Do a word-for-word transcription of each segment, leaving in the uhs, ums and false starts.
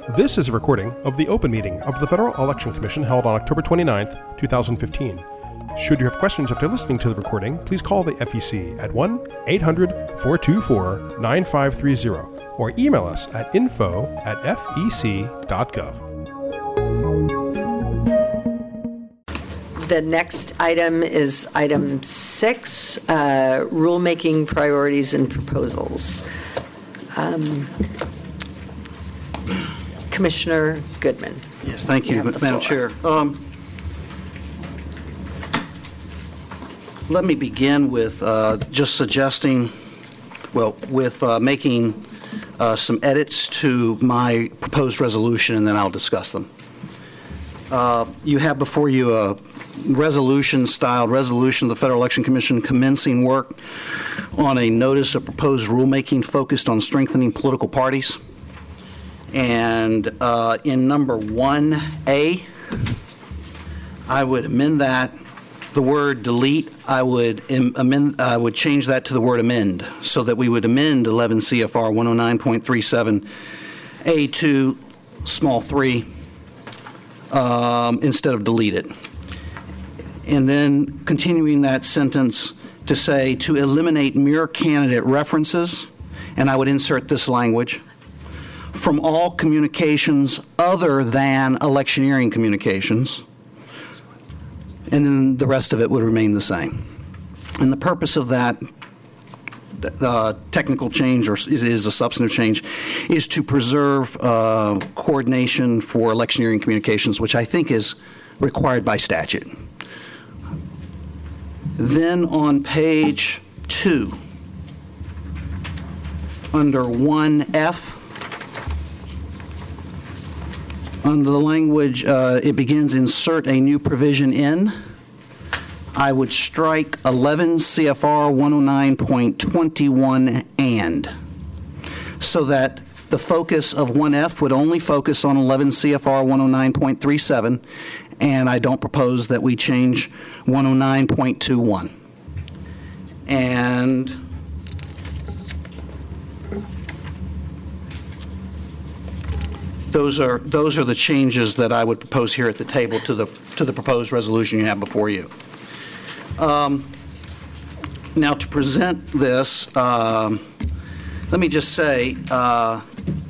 This is a recording of the open meeting of the Federal Election Commission held on October twenty-ninth, twenty fifteen. Should you have questions after listening to the recording, please call the F E C at one eight hundred, four two four, nine five three zero or email us at info at f e c dot gov. The next item is item six, uh, rulemaking priorities and proposals. Um, Commissioner Goodman. Yes, thank you, you Madam Chair. Um, let me begin with uh, just suggesting, well, with uh, making uh, some edits to my proposed resolution, and then I'll discuss them. Uh, you have before you a resolution-styled resolution of the Federal Election Commission commencing work on a notice of proposed rulemaking focused on strengthening political parties. And uh, in number one A, I would amend that, the word delete, I would am, amend, I would change that to the word amend, so that we would amend eleven C F R one oh nine point three seven A two, small three, um, instead of delete it. And then continuing that sentence to say to eliminate mere candidate references, and I would insert this language, from all communications other than electioneering communications, and then the rest of it would remain the same. And the purpose of that uh, technical change, or it is a substantive change, is to preserve uh, coordination for electioneering communications, which I think is required by statute. Then on page two, under one F, under the language, uh, it begins, insert a new provision in. I would strike eleven C F R one oh nine point two one and, so that the focus of one F would only focus on eleven C F R one oh nine point three seven, and I don't propose that we change one oh nine point two one. And Those are those are the changes that I would propose here at the table to the to the proposed resolution you have before you. Um, now, to present this, um, let me just say uh,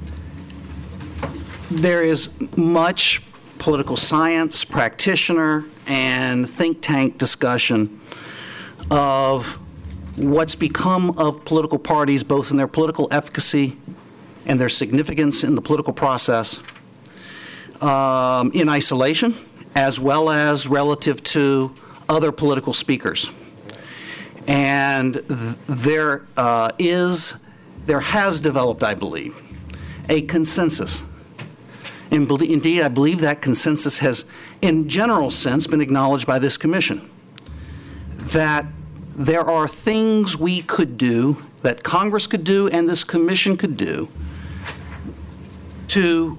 there is much political science, practitioner, and think tank discussion of what's become of political parties, both in their political efficacy and their significance in the political process, um, in isolation, as well as relative to other political speakers. And th there uh, is, there has developed, I believe, a consensus. And indeed, I believe that consensus has, in general sense, been acknowledged by this commission, that there are things we could do, that Congress could do and this commission could do, to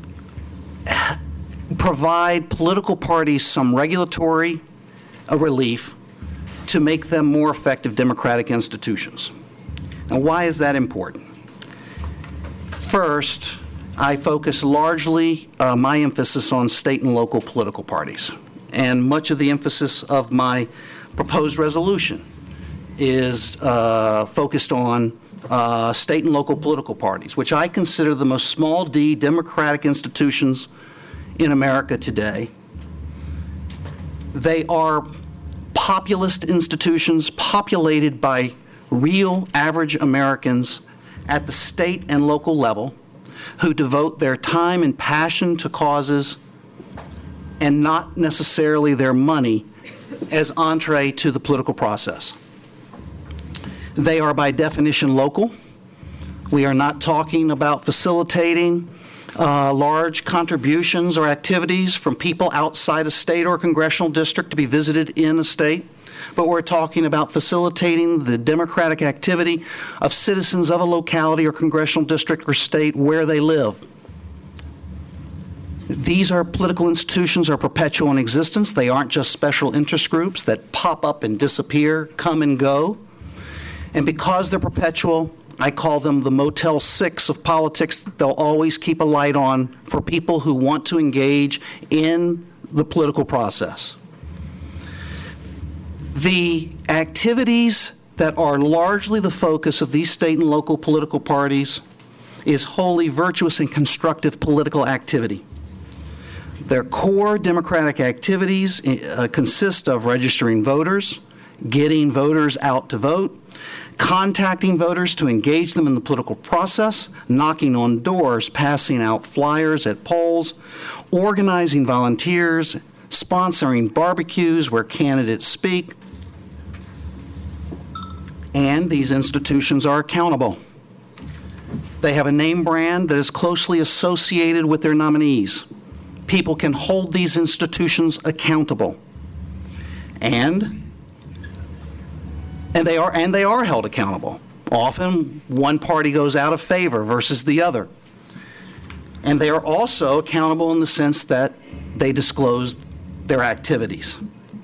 provide political parties some regulatory uh, relief to make them more effective democratic institutions. Now, why is that important? First, I focus largely uh, my emphasis on state and local political parties. And much of the emphasis of my proposed resolution is uh, focused on Uh, state and local political parties, which I consider the most small d democratic institutions in America today. They are populist institutions populated by real average Americans at the state and local level who devote their time and passion to causes and not necessarily their money as entree to the political process. They are by definition local. We are not talking about facilitating uh, large contributions or activities from people outside a state or congressional district to be visited in a state, but we're talking about facilitating the democratic activity of citizens of a locality or congressional district or state where they live. These are political institutions are perpetual in existence. They aren't just special interest groups that pop up and disappear, come and go. And because they're perpetual, I call them the Motel six of politics. They'll always keep a light on for people who want to engage in the political process. The activities that are largely the focus of these state and local political parties is wholly virtuous and constructive political activity. Their core democratic activities uh, consist of registering voters, getting voters out to vote, contacting voters to engage them in the political process, knocking on doors, passing out flyers at polls, organizing volunteers, sponsoring barbecues where candidates speak, and these institutions are accountable. They have a name brand that is closely associated with their nominees. People can hold these institutions accountable. And, and, they are, and they are held accountable. Often, one party goes out of favor versus the other. And they are also accountable in the sense that they disclose their activities.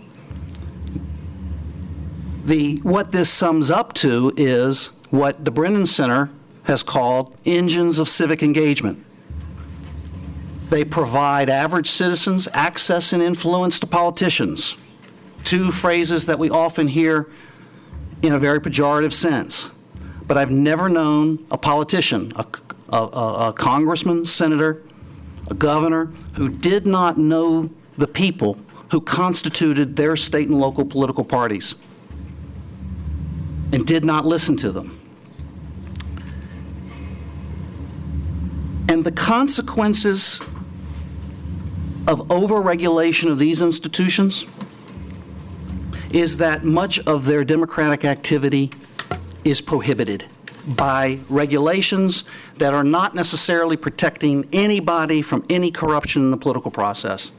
The, what this sums up to is what the Brennan Center has called engines of civic engagement. They provide average citizens access and influence to politicians, two phrases that we often hear in a very pejorative sense. But I've never known a politician, a, a, a congressman, senator, a governor, who did not know the people who constituted their state and local political parties and did not listen to them. And the consequences of overregulation of these institutions is that much of their democratic activity is prohibited by regulations that are not necessarily protecting anybody from any corruption in the political process.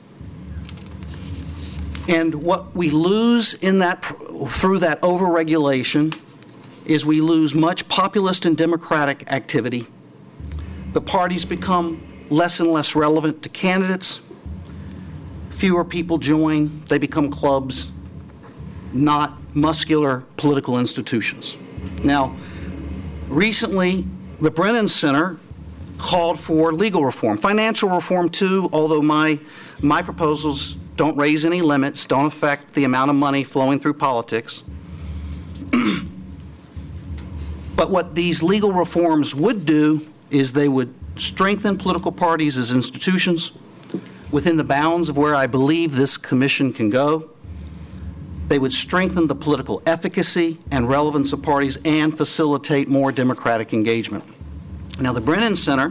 And what we lose in that, through that overregulation is we lose much populist and democratic activity. The parties become less and less relevant to candidates. Fewer people join. They become clubs, not muscular political institutions. Now, recently, the Brennan Center called for legal reform, financial reform too, although my, my proposals don't raise any limits, don't affect the amount of money flowing through politics. But what these legal reforms would do is they would strengthen political parties as institutions within the bounds of where I believe this commission can go. They would strengthen the political efficacy and relevance of parties and facilitate more democratic engagement. Now, the Brennan Center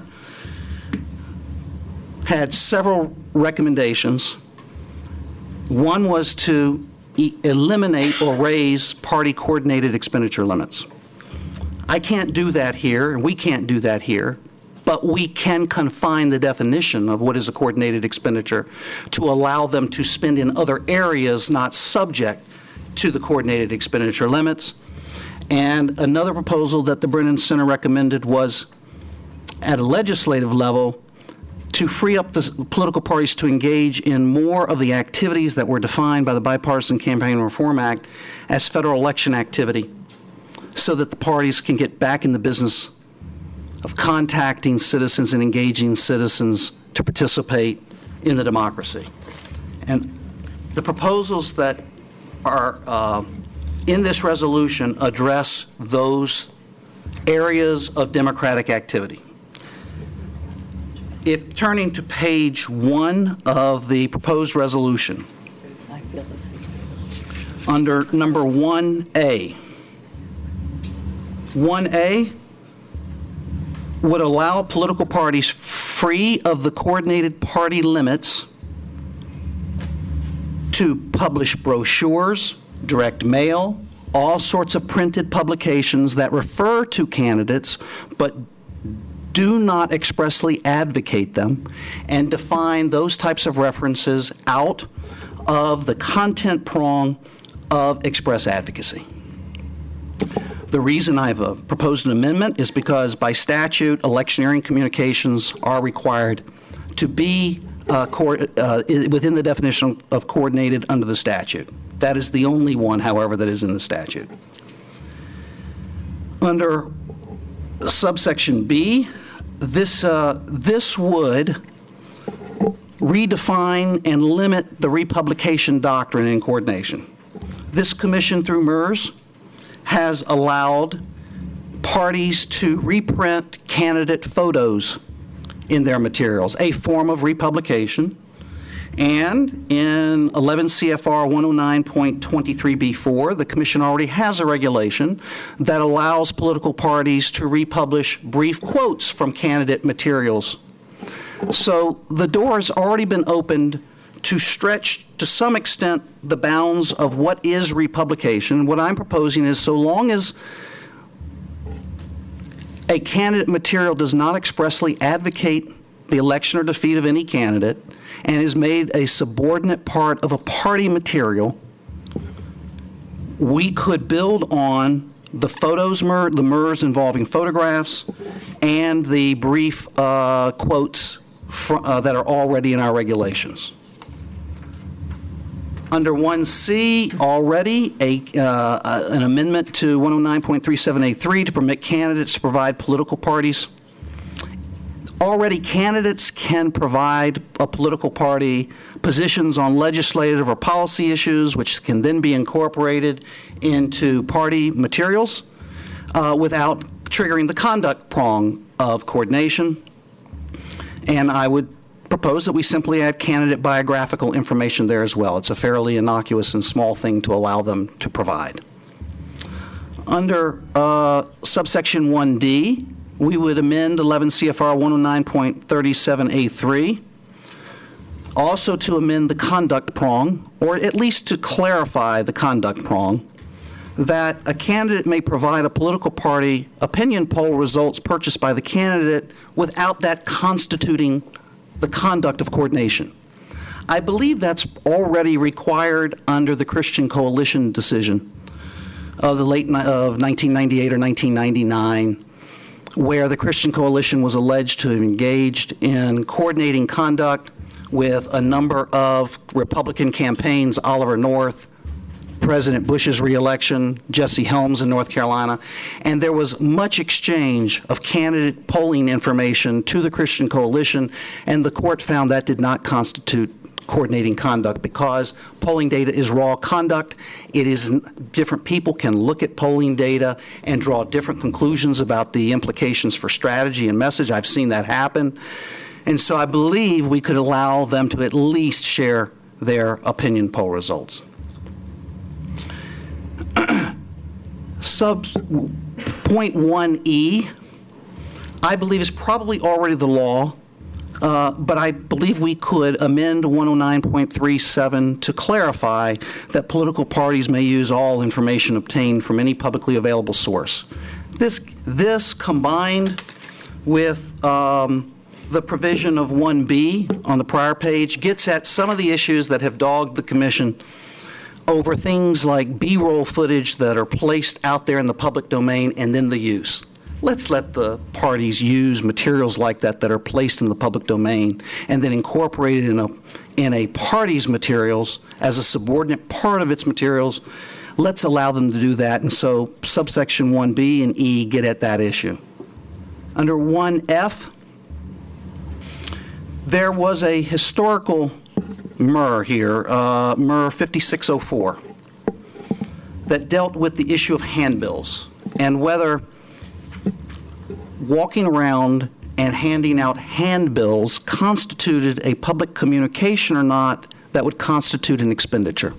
had several recommendations. One was to e- eliminate or raise party-coordinated expenditure limits. I can't do that here, and we can't do that here, but we can confine the definition of what is a coordinated expenditure to allow them to spend in other areas not subject to the coordinated expenditure limits. And another proposal that the Brennan Center recommended was, at a legislative level, to free up the political parties to engage in more of the activities that were defined by the Bipartisan Campaign Reform Act as federal election activity, so that the parties can get back in the business of contacting citizens and engaging citizens to participate in the democracy. And the proposals that are uh, in this resolution address those areas of democratic activity. If turning to page one of the proposed resolution, I feel this. under number one A, one A would allow political parties free of the coordinated party limits to publish brochures, direct mail, all sorts of printed publications that refer to candidates but do not expressly advocate them, and define those types of references out of the content prong of express advocacy. The reason I've uh, proposed an amendment is because by statute, electioneering communications are required to be uh, co- uh, within the definition of coordinated under the statute. That is the only one, however, that is in the statute. Under Subsection B, this, uh, this would redefine and limit the republication doctrine in coordination. This commission, through MERS, has allowed parties to reprint candidate photos in their materials, a form of republication. And in eleven C F R one oh nine point twenty-three B four, the Commission already has a regulation that allows political parties to republish brief quotes from candidate materials. So the door has already been opened to stretch, to some extent, the bounds of what is republication. What I'm proposing is, so long as a candidate material does not expressly advocate the election or defeat of any candidate and is made a subordinate part of a party material, we could build on the photos, the MERS involving photographs, and the brief uh, quotes fr uh, that are already in our regulations. Under one C, already a, uh, an amendment to one oh nine point three seven A three to permit candidates to provide political parties. Already, candidates can provide a political party positions on legislative or policy issues, which can then be incorporated into party materials uh, without triggering the conduct prong of coordination. And I would propose that we simply add candidate biographical information there as well. It's a fairly innocuous and small thing to allow them to provide. Under uh, subsection one D, we would amend eleven C F R one oh nine point three seven A three, also to amend the conduct prong, or at least to clarify the conduct prong, that a candidate may provide a political party opinion poll results purchased by the candidate without that constituting the conduct of coordination. I believe that's already required under the Christian Coalition decision of the late of nineteen ninety-eight or nineteen ninety-nine, where the Christian Coalition was alleged to have engaged in coordinating conduct with a number of Republican campaigns, Oliver North, President Bush's reelection, Jesse Helms in North Carolina, and there was much exchange of candidate polling information to the Christian Coalition, and the court found that did not constitute coordinating conduct because polling data is raw conduct. It is, different people can look at polling data and draw different conclusions about the implications for strategy and message. I've seen that happen. And so I believe we could allow them to at least share their opinion poll results. Sub point one E, I believe is probably already the law. Uh, but I believe we could amend one oh nine point three seven to clarify that political parties may use all information obtained from any publicly available source. This, this combined with um, the provision of one B on the prior page gets at some of the issues that have dogged the Commission over things like B-roll footage that are placed out there in the public domain and then the use. Let's let the parties use materials like that that are placed in the public domain and then incorporated in a, in a party's materials as a subordinate part of its materials. Let's allow them to do that, and so subsection one B and E get at that issue. Under one F, there was a historical M E R here, uh, M E R fifty-six oh four, that dealt with the issue of handbills and whether walking around and handing out handbills constituted a public communication or not that would constitute an expenditure.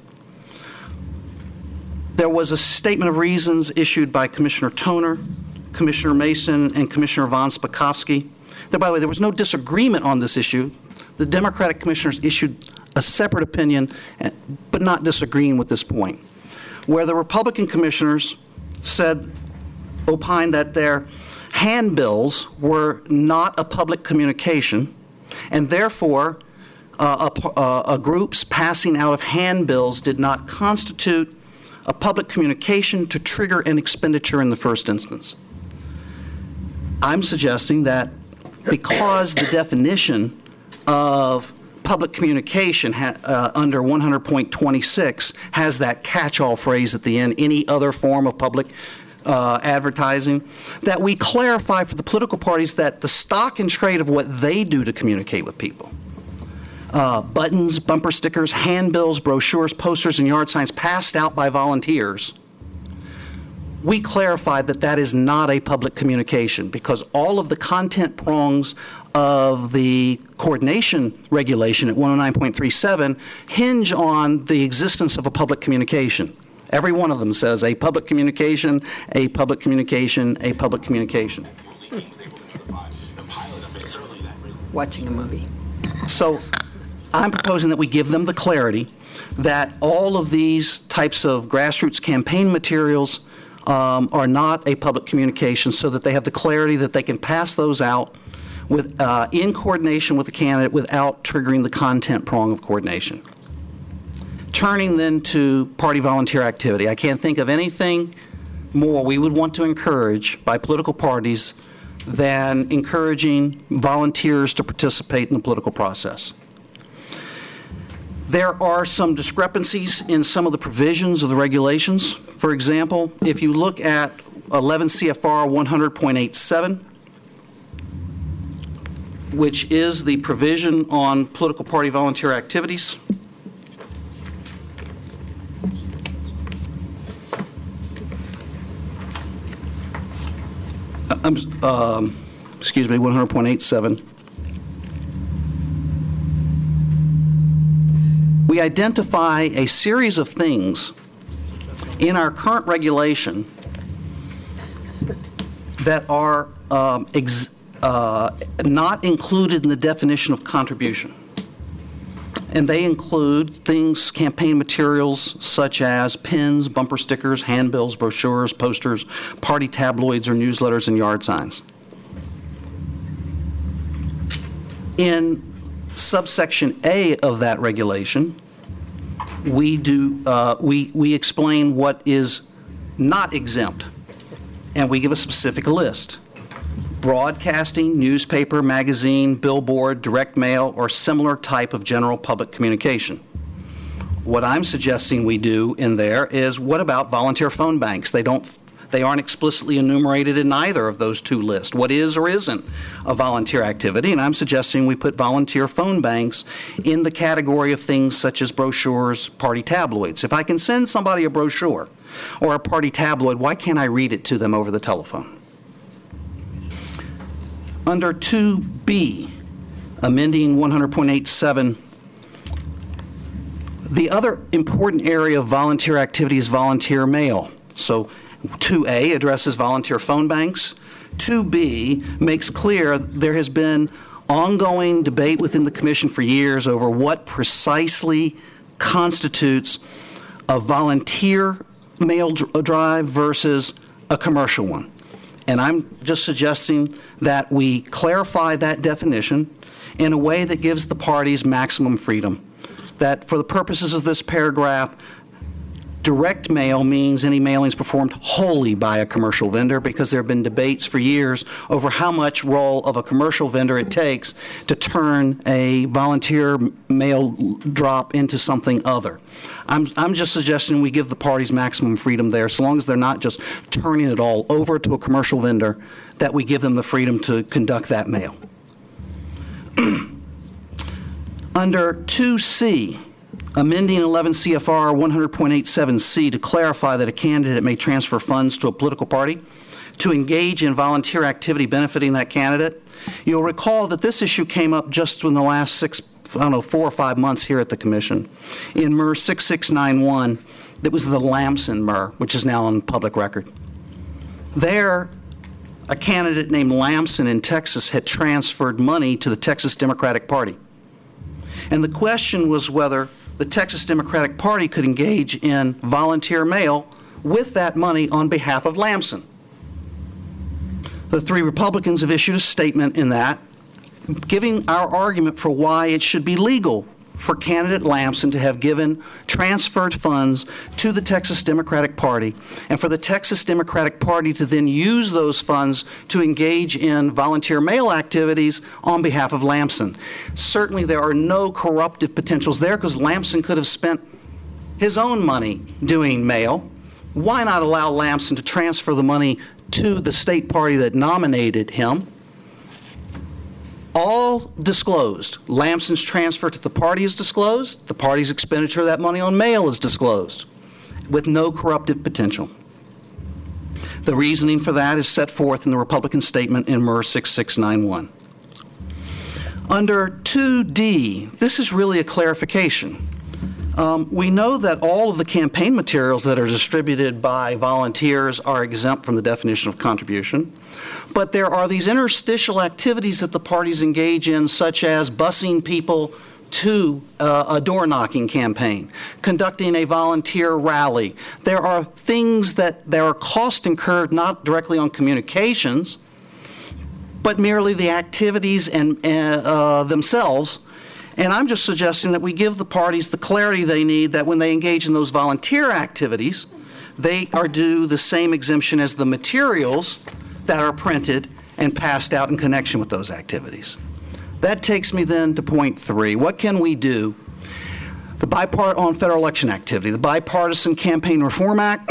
There was a statement of reasons issued by Commissioner Toner, Commissioner Mason, and Commissioner Von Spakovsky. There, by the way, there was no disagreement on this issue. The Democratic commissioners issued a separate opinion, but not disagreeing with this point, where the Republican commissioners said, opined that their handbills were not a public communication, and therefore uh, a, uh, a groups passing out of handbills did not constitute a public communication to trigger an expenditure in the first instance. I'm suggesting that because the definition of public communication ha uh, under one hundred point twenty-six has that catch-all phrase at the end, any other form of public uh, advertising, that we clarify for the political parties that the stock and trade of what they do to communicate with people, uh, buttons, bumper stickers, handbills, brochures, posters, and yard signs passed out by volunteers, we clarified that that is not a public communication, because all of the content prongs of the coordination regulation at one oh nine point three seven hinge on the existence of a public communication. Every one of them says a public communication, a public communication, a public communication. Watching a movie. So I'm proposing that we give them the clarity that all of these types of grassroots campaign materials um, are not a public communication, so that they have the clarity that they can pass those out with, uh, in coordination with the candidate without triggering the content prong of coordination. Turning then to party volunteer activity, I can't think of anything more we would want to encourage by political parties than encouraging volunteers to participate in the political process. There are some discrepancies in some of the provisions of the regulations. For example, if you look at eleven C F R one hundred point eight seven, which is the provision on political party volunteer activities, um, um, excuse me, one hundred point eight seven. We identify a series of things in our current regulation that are um, ex uh, not included in the definition of contribution. And they include things, campaign materials such as pins, bumper stickers, handbills, brochures, posters, party tabloids or newsletters, and yard signs. In subsection A of that regulation, we do uh, we we explain what is not exempt, and we give a specific list: broadcasting, newspaper, magazine, billboard, direct mail, or similar type of general public communication. What I'm suggesting we do in there is, what about volunteer phone banks? They don't They aren't explicitly enumerated in either of those two lists. What is or isn't a volunteer activity? And I'm suggesting we put volunteer phone banks in the category of things such as brochures, party tabloids. If I can send somebody a brochure or a party tabloid, why can't I read it to them over the telephone? Under two B, amending one hundred point eight seven, the other important area of volunteer activity is volunteer mail. So two A addresses volunteer phone banks. two B makes clear there has been ongoing debate within the Commission for years over what precisely constitutes a volunteer mail drive versus a commercial one. And I'm just suggesting that we clarify that definition in a way that gives the parties maximum freedom. That for the purposes of this paragraph, direct mail means any mailings performed wholly by a commercial vendor, because there have been debates for years over how much role of a commercial vendor it takes to turn a volunteer mail drop into something other. I'm, I'm just suggesting we give the parties maximum freedom there, so long as they're not just turning it all over to a commercial vendor, that we give them the freedom to conduct that mail. Under two C, amending eleven C F R one hundred point eight seven C to clarify that a candidate may transfer funds to a political party to engage in volunteer activity benefiting that candidate. You'll recall that this issue came up just in the last six, I don't know, four or five months here at the Commission. In M E R six six nine one, that was the Lamson M E R, which is now on public record. There, a candidate named Lamson in Texas had transferred money to the Texas Democratic Party. And the question was whether the Texas Democratic Party could engage in volunteer mail with that money on behalf of Lamson. The three Republicans have issued a statement in that, giving our argument for why it should be legal for candidate Lamson to have given transferred funds to the Texas Democratic Party, and for the Texas Democratic Party to then use those funds to engage in volunteer mail activities on behalf of Lamson. Certainly there are no corruptive potentials there, because Lamson could have spent his own money doing mail why not allow Lamson to transfer the money to the state party that nominated him? All disclosed. Lamson's transfer to the party is disclosed. The party's expenditure of that money on mail is disclosed, with no corruptive potential. The reasoning for that is set forth in the Republican statement in M R six six nine one. Under two D, this is really a clarification. Um, we know that all of the campaign materials that are distributed by volunteers are exempt from the definition of contribution, but there are these interstitial activities that the parties engage in, such as busing people to uh, a door-knocking campaign, conducting a volunteer rally. There are things that there are costs incurred not directly on communications, but merely the activities and uh, uh, themselves. And I'm just suggesting that we give the parties the clarity they need, that when they engage in those volunteer activities, they are due the same exemption as the materials that are printed and passed out in connection with those activities. That takes me then to point three. What can we do? The bipart on federal election activity, the Bipartisan Campaign Reform Act,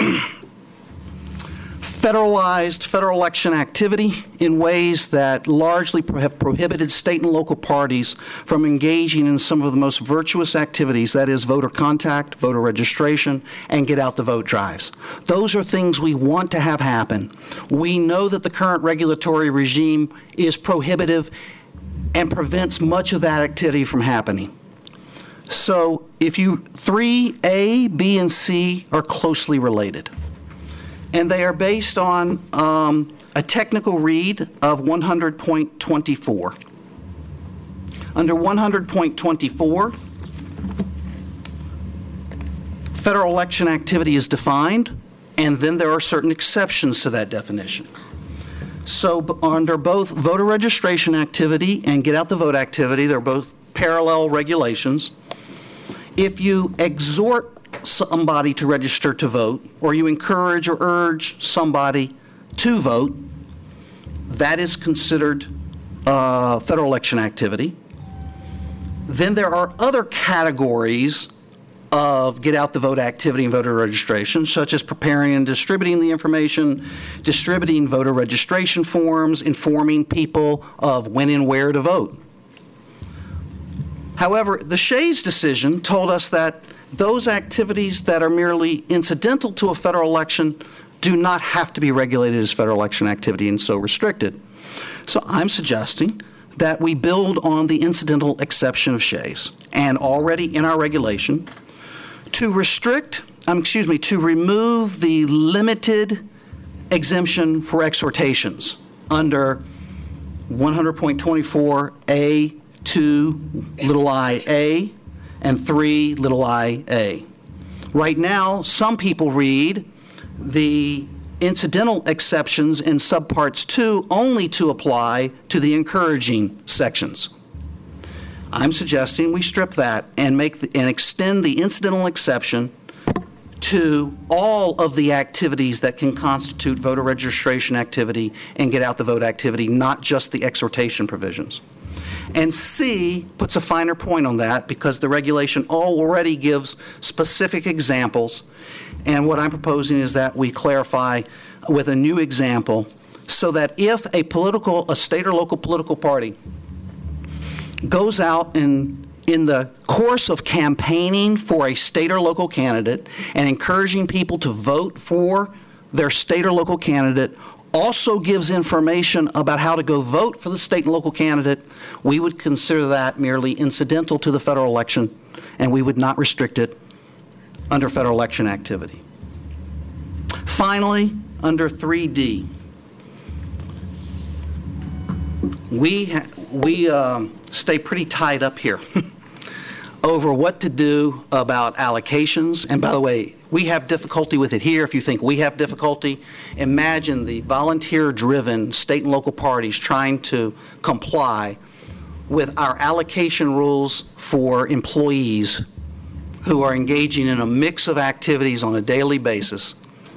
federalized federal election activity in ways that largely have prohibited state and local parties from engaging in some of the most virtuous activities, that is voter contact, voter registration, and get out the vote drives. Those are things we want to have happen. We know that the current regulatory regime is prohibitive and prevents much of that activity from happening. So if you, three A, B, and C are closely related. And they are based on um, a technical read of one hundred point twenty-four. Under one hundred point twenty-four, federal election activity is defined, and then there are certain exceptions to that definition. So b- under both voter registration activity and get out the vote activity, they're both parallel regulations. If you exhort somebody to register to vote, or you encourage or urge somebody to vote, that is considered uh, federal election activity. Then there are other categories of get out the vote activity and voter registration, such as preparing and distributing the information, distributing voter registration forms, informing people of when and where to vote. However, the Shays decision told us that those activities that are merely incidental to a federal election do not have to be regulated as federal election activity and so restricted. So I'm suggesting that we build on the incidental exception of Shays and already in our regulation to restrict, um, excuse me, to remove the limited exemption for exhortations under one hundred point twenty-four A two little I A and three little I A. Right now, some people read the incidental exceptions in subparts two only to apply to the encouraging sections. I'm suggesting we strip that and make the, and extend the incidental exception to all of the activities that can constitute voter registration activity and get out the vote activity, not just the exhortation provisions. And C puts a finer point on that because the regulation already gives specific examples. And what I'm proposing is that we clarify with a new example so that if a political, a state or local political party goes out and in the course of campaigning for a state or local candidate and encouraging people to vote for their state or local candidate, also gives information about how to go vote for the state and local candidate, we would consider that merely incidental to the federal election, and we would not restrict it under federal election activity. Finally, under three D, we, ha- we um, stay pretty tied up here over what to do about allocations. And by the way, we have difficulty with it here. If you think we have difficulty, imagine the volunteer-driven state and local parties trying to comply with our allocation rules for employees who are engaging in a mix of activities on a daily basis.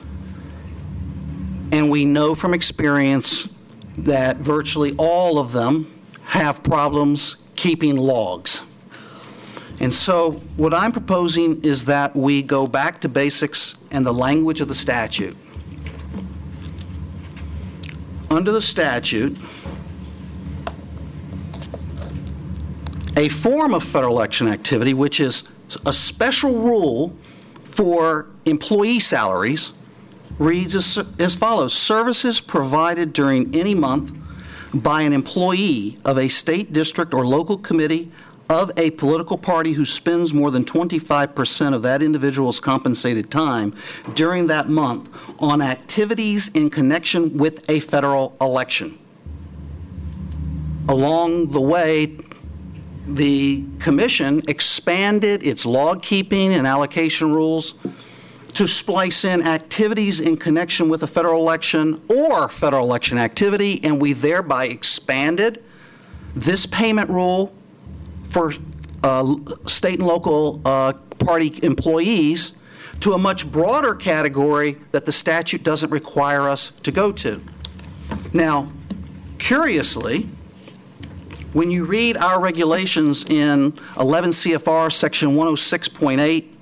And we know from experience that virtually all of them have problems keeping logs. And so what I'm proposing is that we go back to basics and the language of the statute. Under the statute, a form of federal election activity, which is a special rule for employee salaries, reads as, as follows: services provided during any month by an employee of a state, district, or local committee of a political party who spends more than twenty-five percent of that individual's compensated time during that month on activities in connection with a federal election. Along the way, the Commission expanded its log keeping and allocation rules to splice in activities in connection with a federal election or federal election activity, and we thereby expanded this payment rule for uh, state and local uh, party employees to a much broader category that the statute doesn't require us to go to. Now, curiously, when you read our regulations in eleven C F R section one oh six point eight,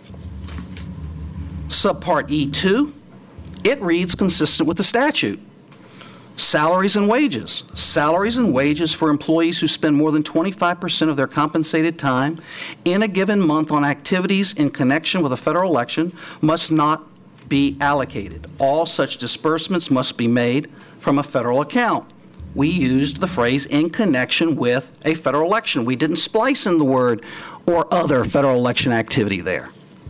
subpart E two, it reads consistent with the statute. Salaries and wages. Salaries and wages for employees who spend more than twenty-five percent of their compensated time in a given month on activities in connection with a federal election must not be allocated. All such disbursements must be made from a federal account. We used the phrase "in connection with a federal election." We didn't splice in the word "or other federal election activity" there.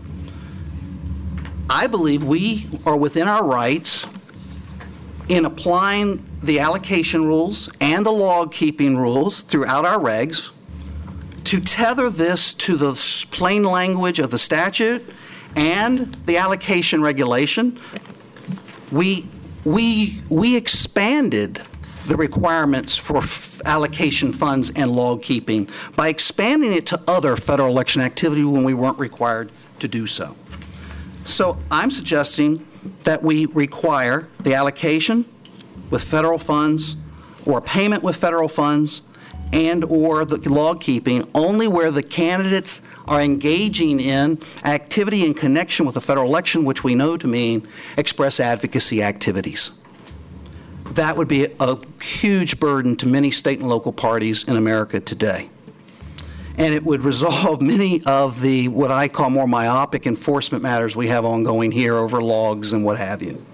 I believe we are within our rights in applying the allocation rules and the log keeping rules throughout our regs to tether this to the plain language of the statute and the allocation regulation. We, we, we expanded the requirements for f- allocation funds and log keeping by expanding it to other federal election activity when we weren't required to do so. So I'm suggesting that we require the allocation with federal funds or payment with federal funds and or the log keeping only where the candidates are engaging in activity in connection with a federal election, which we know to mean express advocacy activities. That would be a huge burden to many state and local parties in America today. And it would resolve many of the, what I call more myopic enforcement matters we have ongoing here over logs and what have you.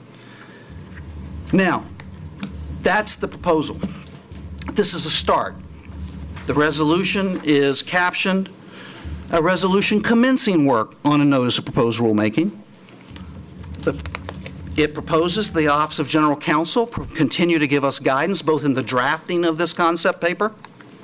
Now, that's the proposal. This is a start. The resolution is captioned, a resolution commencing work on a notice of proposed rulemaking. The, it proposes the Office of General Counsel continue to give us guidance both in the drafting of this concept paper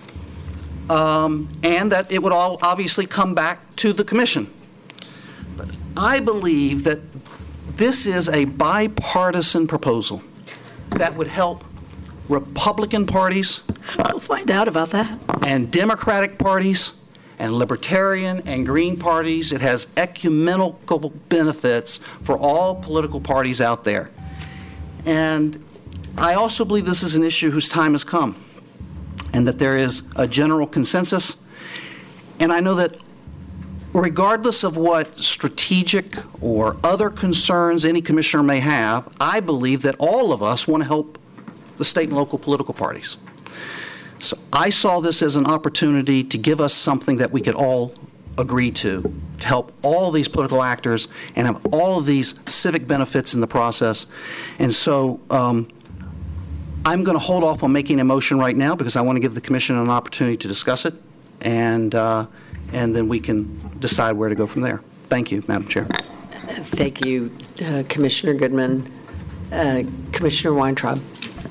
Um, and that it would all obviously come back to the Commission. But I believe that this is a bipartisan proposal that would help Republican parties. We'll find out about that. And Democratic parties and Libertarian and Green parties. It has ecumenical benefits for all political parties out there. And I also believe this is an issue whose time has come, and that there is a general consensus. And I know that regardless of what strategic or other concerns any commissioner may have, I believe that all of us want to help the state and local political parties. So I saw this as an opportunity to give us something that we could all agree to, to help all these political actors and have all of these civic benefits in the process. And so um, I'm going to hold off on making a motion right now because I want to give the Commission an opportunity to discuss it, and uh, and then we can decide where to go from there. Thank you, Madam Chair. Thank you, uh, Commissioner Goodman. Uh, Commissioner Weintraub.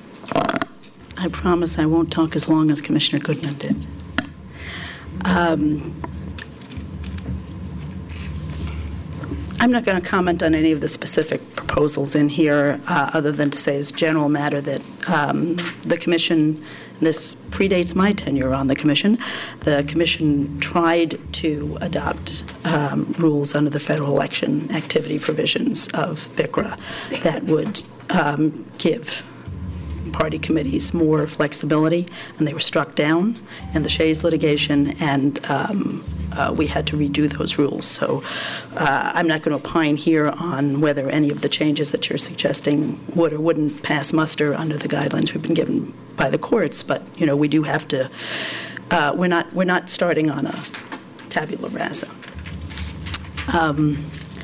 I promise I won't talk as long as Commissioner Goodman did. Um, I'm not going to comment on any of the specific proposals in here, uh, other than to say as a general matter that um, the Commission, this predates my tenure on the Commission, the Commission tried to adopt um, rules under the federal election activity provisions of B I C R A that would um, give party committees more flexibility, and they were struck down in the Shays litigation and um, uh, we had to redo those rules. So uh, I'm not going to opine here on whether any of the changes that you're suggesting would or wouldn't pass muster under the guidelines we've been given by the courts. But, you know, we do have to, uh, we're not, we're not starting on a tabula rasa. Um,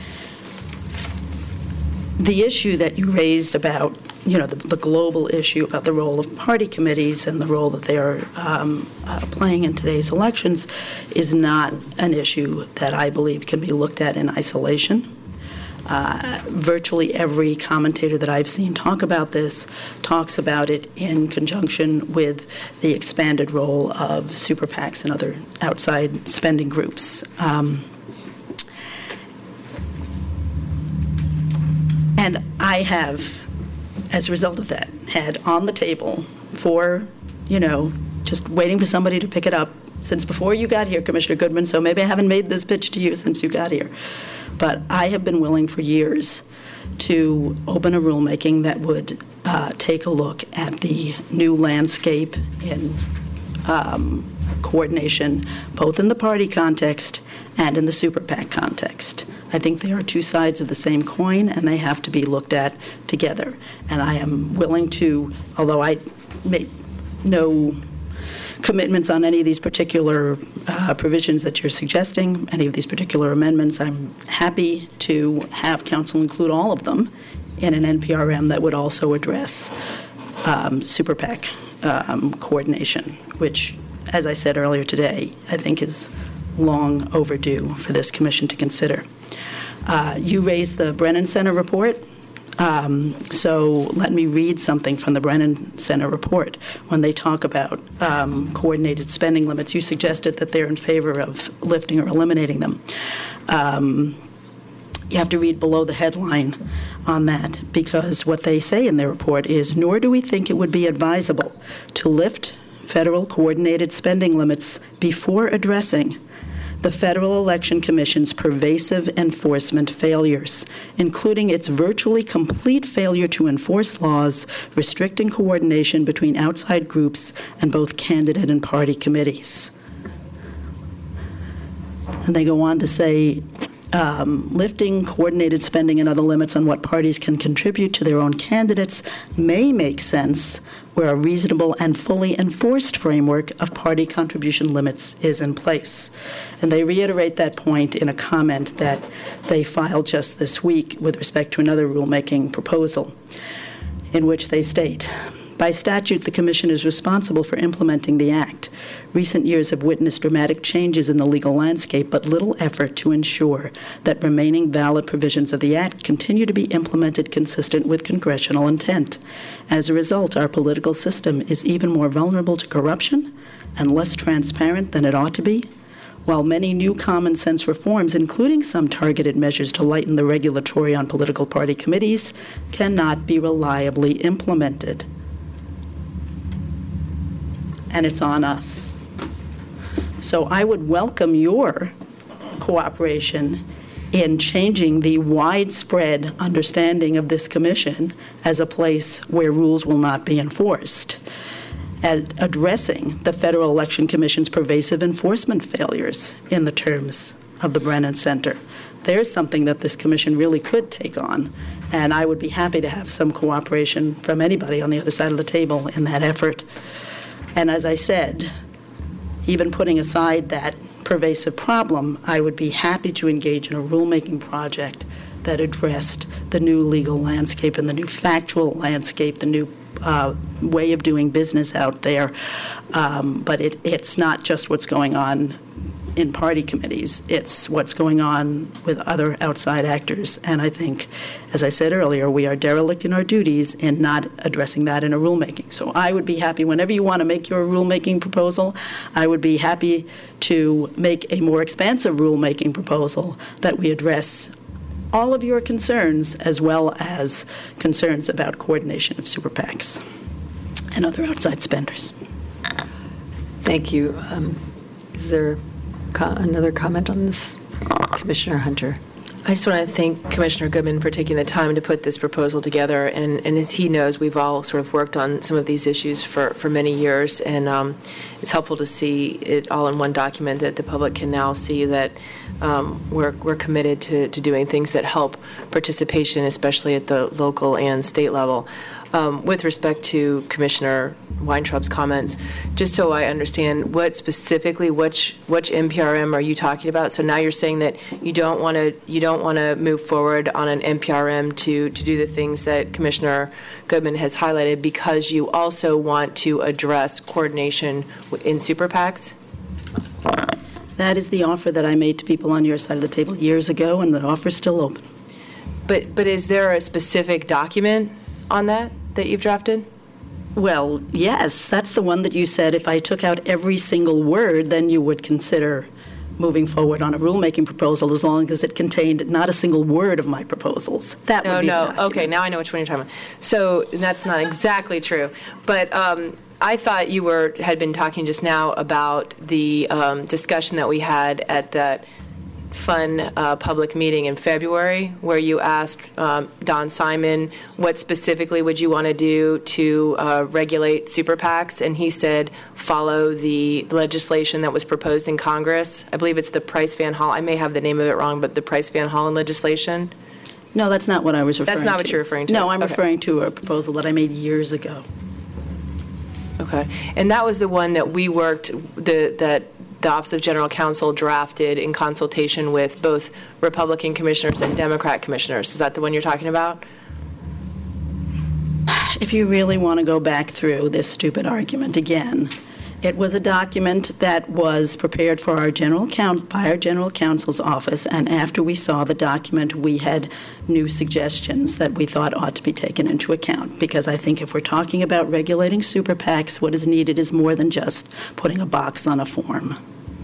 the issue that you raised about, you know, the, the global issue about the role of party committees and the role that they are um, uh, playing in today's elections is not an issue that I believe can be looked at in isolation. Uh, virtually every commentator that I've seen talk about this talks about it in conjunction with the expanded role of super PACs and other outside spending groups. Um, and I have, as a result of that, had on the table for, you know, just waiting for somebody to pick it up since before you got here, Commissioner Goodman, so maybe I haven't made this pitch to you since you got here. But I have been willing for years to open a rulemaking that would uh, take a look at the new landscape in um, coordination, both in the party context and in the super PAC context. I think they are two sides of the same coin, and they have to be looked at together. And I am willing to, although I make no commitments on any of these particular uh, provisions that you're suggesting, any of these particular amendments, I'm happy to have council include all of them in an N P R M that would also address um, super PAC um, coordination, which, as I said earlier today, I think is long overdue for this commission to consider. Uh, you raised the Brennan Center report. Um, so let me read something from the Brennan Center report. When they talk about um, coordinated spending limits, you suggested that they're in favor of lifting or eliminating them. Um, you have to read below the headline on that, because what they say in their report is, nor do we think it would be advisable to lift federal coordinated spending limits before addressing the Federal Election Commission's pervasive enforcement failures, including its virtually complete failure to enforce laws restricting coordination between outside groups and both candidate and party committees. And they go on to say, Um, lifting coordinated spending and other limits on what parties can contribute to their own candidates may make sense where a reasonable and fully enforced framework of party contribution limits is in place. And they reiterate that point in a comment that they filed just this week with respect to another rulemaking proposal, in which they state, by statute, the Commission is responsible for implementing the Act. Recent years have witnessed dramatic changes in the legal landscape, but little effort to ensure that remaining valid provisions of the Act continue to be implemented consistent with congressional intent. As a result, our political system is even more vulnerable to corruption and less transparent than it ought to be, while many new common sense reforms, including some targeted measures to lighten the regulatory on political party committees, cannot be reliably implemented. And it's on us. So I would welcome your cooperation in changing the widespread understanding of this commission as a place where rules will not be enforced, and addressing the Federal Election Commission's pervasive enforcement failures in the terms of the Brennan Center. There's something that this commission really could take on, and I would be happy to have some cooperation from anybody on the other side of the table in that effort. And as I said, even putting aside that pervasive problem, I would be happy to engage in a rulemaking project that addressed the new legal landscape and the new factual landscape, the new uh, way of doing business out there. Um, but it, it's not just what's going on in party committees. It's what's going on with other outside actors. And I think, as I said earlier, we are derelict in our duties in not addressing that in a rulemaking. So I would be happy, whenever you want to make your rulemaking proposal, I would be happy to make a more expansive rulemaking proposal that we address all of your concerns, as well as concerns about coordination of super PACs and other outside spenders. Thank you. Um, is there co- another comment on this, Commissioner Hunter? I just want to thank Commissioner Goodman for taking the time to put this proposal together. And, and as he knows, we've all sort of worked on some of these issues for, for many years. And um, it's helpful to see it all in one document that the public can now see that um, we're, we're committed to, to doing things that help participation, especially at the local and state level. Um, with respect to Commissioner Weintraub's comments, just so I understand, what specifically, which which N P R M are you talking about? So now you're saying that you don't want to you don't want to move forward on an N P R M to to do the things that Commissioner Goodman has highlighted because you also want to address coordination in super PACs? That is the offer that I made to people on your side of the table years ago, and the offer is still open. But but is there a specific document on that that you've drafted? Well, yes, that's the one that you said if I took out every single word, then you would consider moving forward on a rulemaking proposal as long as it contained not a single word of my proposals. That no, would be no. the document. Okay, now I know which one you're talking about. So that's not exactly true. But um, I thought you were had been talking just now about the um, discussion that we had at that fun uh, public meeting in February where you asked um, Don Simon what specifically would you want to do to uh, regulate super PACs, and he said follow the legislation that was proposed in Congress. I believe it's the Price-Van Hollen, I may have the name of it wrong, but the Price-Van Hollen legislation. No, that's not what I was referring to. That's not what you're referring to? No, I'm Okay. referring to a proposal that I made years ago. Okay. And that was the one that we worked, the, that the Office of General Counsel drafted in consultation with both Republican commissioners and Democrat commissioners. Is that the one you're talking about? If you really want to go back through this stupid argument again, it was a document that was prepared for our general counsel, by our general counsel's office, and after we saw the document, we had new suggestions that we thought ought to be taken into account. Because I think if we're talking about regulating super PACs, what is needed is more than just putting a box on a form.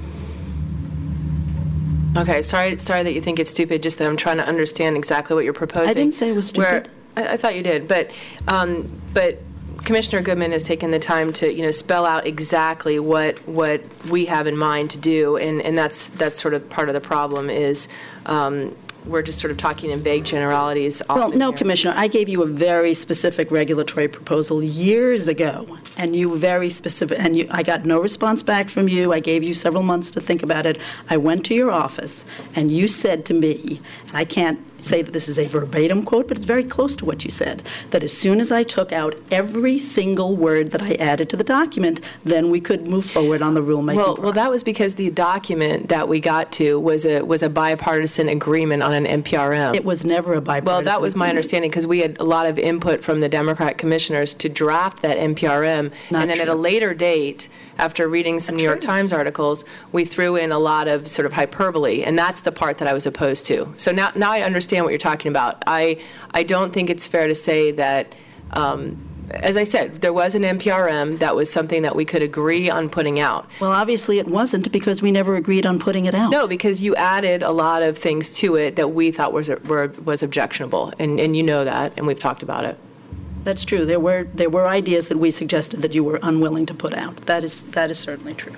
Okay, sorry sorry that you think it's stupid, just that I'm trying to understand exactly what you're proposing. I didn't say it was stupid. Where, I, I thought you did, but um, but Commissioner Goodman has taken the time to, you know, spell out exactly what what we have in mind to do, and, and that's that's sort of part of the problem is um, we're just sort of talking in vague generalities. Well, no, here. Commissioner, I gave you a very specific regulatory proposal years ago, and you very specific, and you, I got no response back from you. I gave you several months to think about it. I went to your office, and you said to me, and I can't say that this is a verbatim quote, but it's very close to what you said, that as soon as I took out every single word that I added to the document, then we could move forward on the rulemaking. Well, well, that was because the document that we got to was a was a bipartisan agreement on an N P R M. It was never a bipartisan Well, that was my agreement. understanding because we had a lot of input from the Democrat commissioners to draft that N P R M, Not and then true. at a later date, after reading some New York Times articles, we threw in a lot of sort of hyperbole, and that's the part that I was opposed to. So now, now I understand what you're talking about. I, I don't think it's fair to say that, um, as I said, there was an N P R M that was something that we could agree on putting out. Well, obviously it wasn't because we never agreed on putting it out. No, because you added a lot of things to it that we thought was were, was objectionable, and, and you know that, and we've talked about it. That's true. There were there were ideas that we suggested that you were unwilling to put out. That is that is certainly true.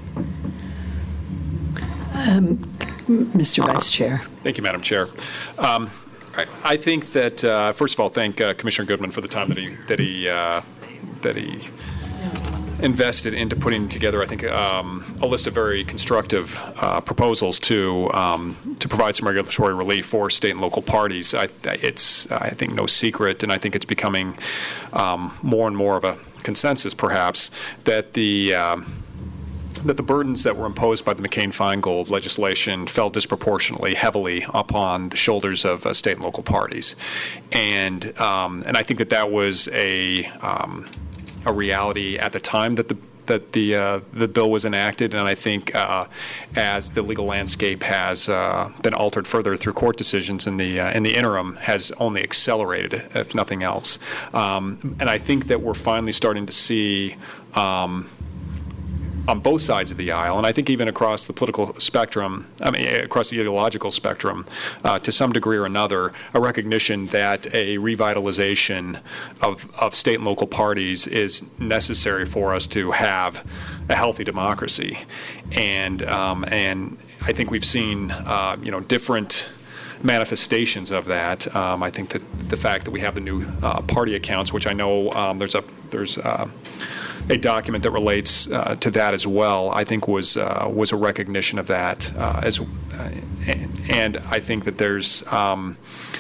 Um, Mister Vice Chair. Thank you, Madam Chair. Um, I, I think that uh, first of all, thank uh, Commissioner Goodman for the time that he that he uh, that he invested into putting together, I think, um, a list of very constructive uh, proposals to um, to provide some regulatory relief for state and local parties. I, it's, I think, no secret, and I think it's becoming um, more and more of a consensus, perhaps, that the um, that the burdens that were imposed by the McCain-Feingold legislation fell disproportionately heavily upon the shoulders of uh, state and local parties, and um, and I think that that was a um, a reality at the time that the that the uh, the bill was enacted, and I think uh, as the legal landscape has uh, been altered further through court decisions in the uh, in the interim, has only accelerated, if nothing else. Um, and I think that we're finally starting to see. Um, on both sides of the aisle, and I think even across the political spectrum, I mean, across the ideological spectrum, uh, to some degree or another, a recognition that a revitalization of, of state and local parties is necessary for us to have a healthy democracy. And um, and I think we've seen, uh, you know, different manifestations of that. Um, I think that the fact that we have the new uh, party accounts, which I know um, there's a there's uh, a document that relates uh, to that as well, I think was uh, was a recognition of that uh, as, uh, and, and I think that there's. Um,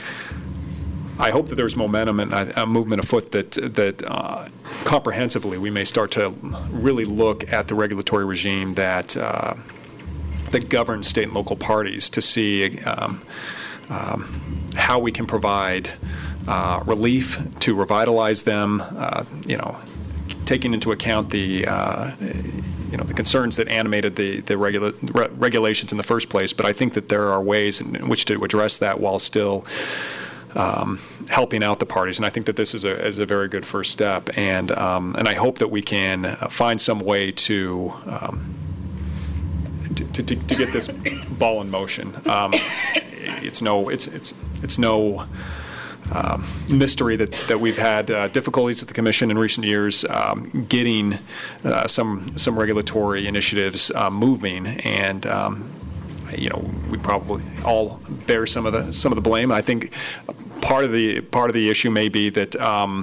I hope that there's momentum and a movement afoot that that uh, comprehensively we may start to really look at the regulatory regime that uh, that governs state and local parties to see um, um, how we can provide uh, relief to revitalize them. Uh, you know, taking into account the uh, you know the concerns that animated the the regula- re- regulations in the first place. But I think that there are ways in, in which to address that while still. Um, helping out the parties, and I think that this is a, is a very good first step, and um, and I hope that we can uh, find some way to, um, to, to to get this ball in motion. Um, it's no it's it's it's no um, mystery that, that we've had uh, difficulties at the Commission in recent years um, getting uh, some some regulatory initiatives uh, moving, and. Um, You know, we probably all bear some of the some of the blame. I think part of the part of the issue may be that um,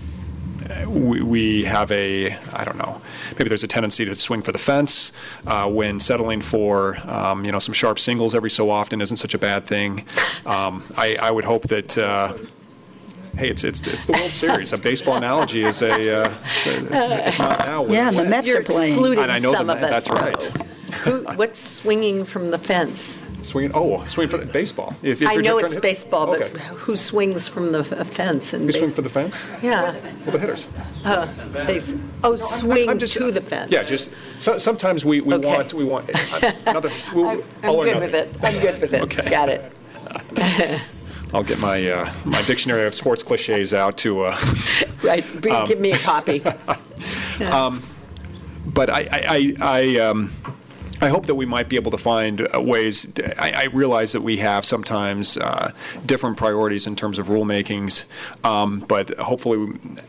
we, we have a I don't know maybe there's a tendency to swing for the fence uh, when settling for um, you know some sharp singles every so often isn't such a bad thing. Um, I, I would hope that. Uh, Hey, it's it's it's the World Series. A baseball analogy is a, uh, it's a it's not now. Yeah, and the Mets You're are playing. excluding And I know some the, of us. that's right. Who, what's swinging from the fence? Swinging. Oh, swinging for the, baseball. If, if I you're know trying it's to hit- baseball, but okay. who swings from the f- fence? In You swing base- for the fence? Yeah. Well, the hitters. Uh, base- oh, swing I'm just- to the fence. Yeah, just so, sometimes we, we Okay. want we want uh, another. We, I'm, I'm all or good nothing. with it. I'm good with it. Okay. Got it. I'll get my uh, my dictionary of sports cliches out to. Uh, Right. Bring, Um, give me a copy. but I I I. I um, I hope that we might be able to find uh, ways. I, I realize that we have sometimes uh, different priorities in terms of rulemakings, um, but hopefully,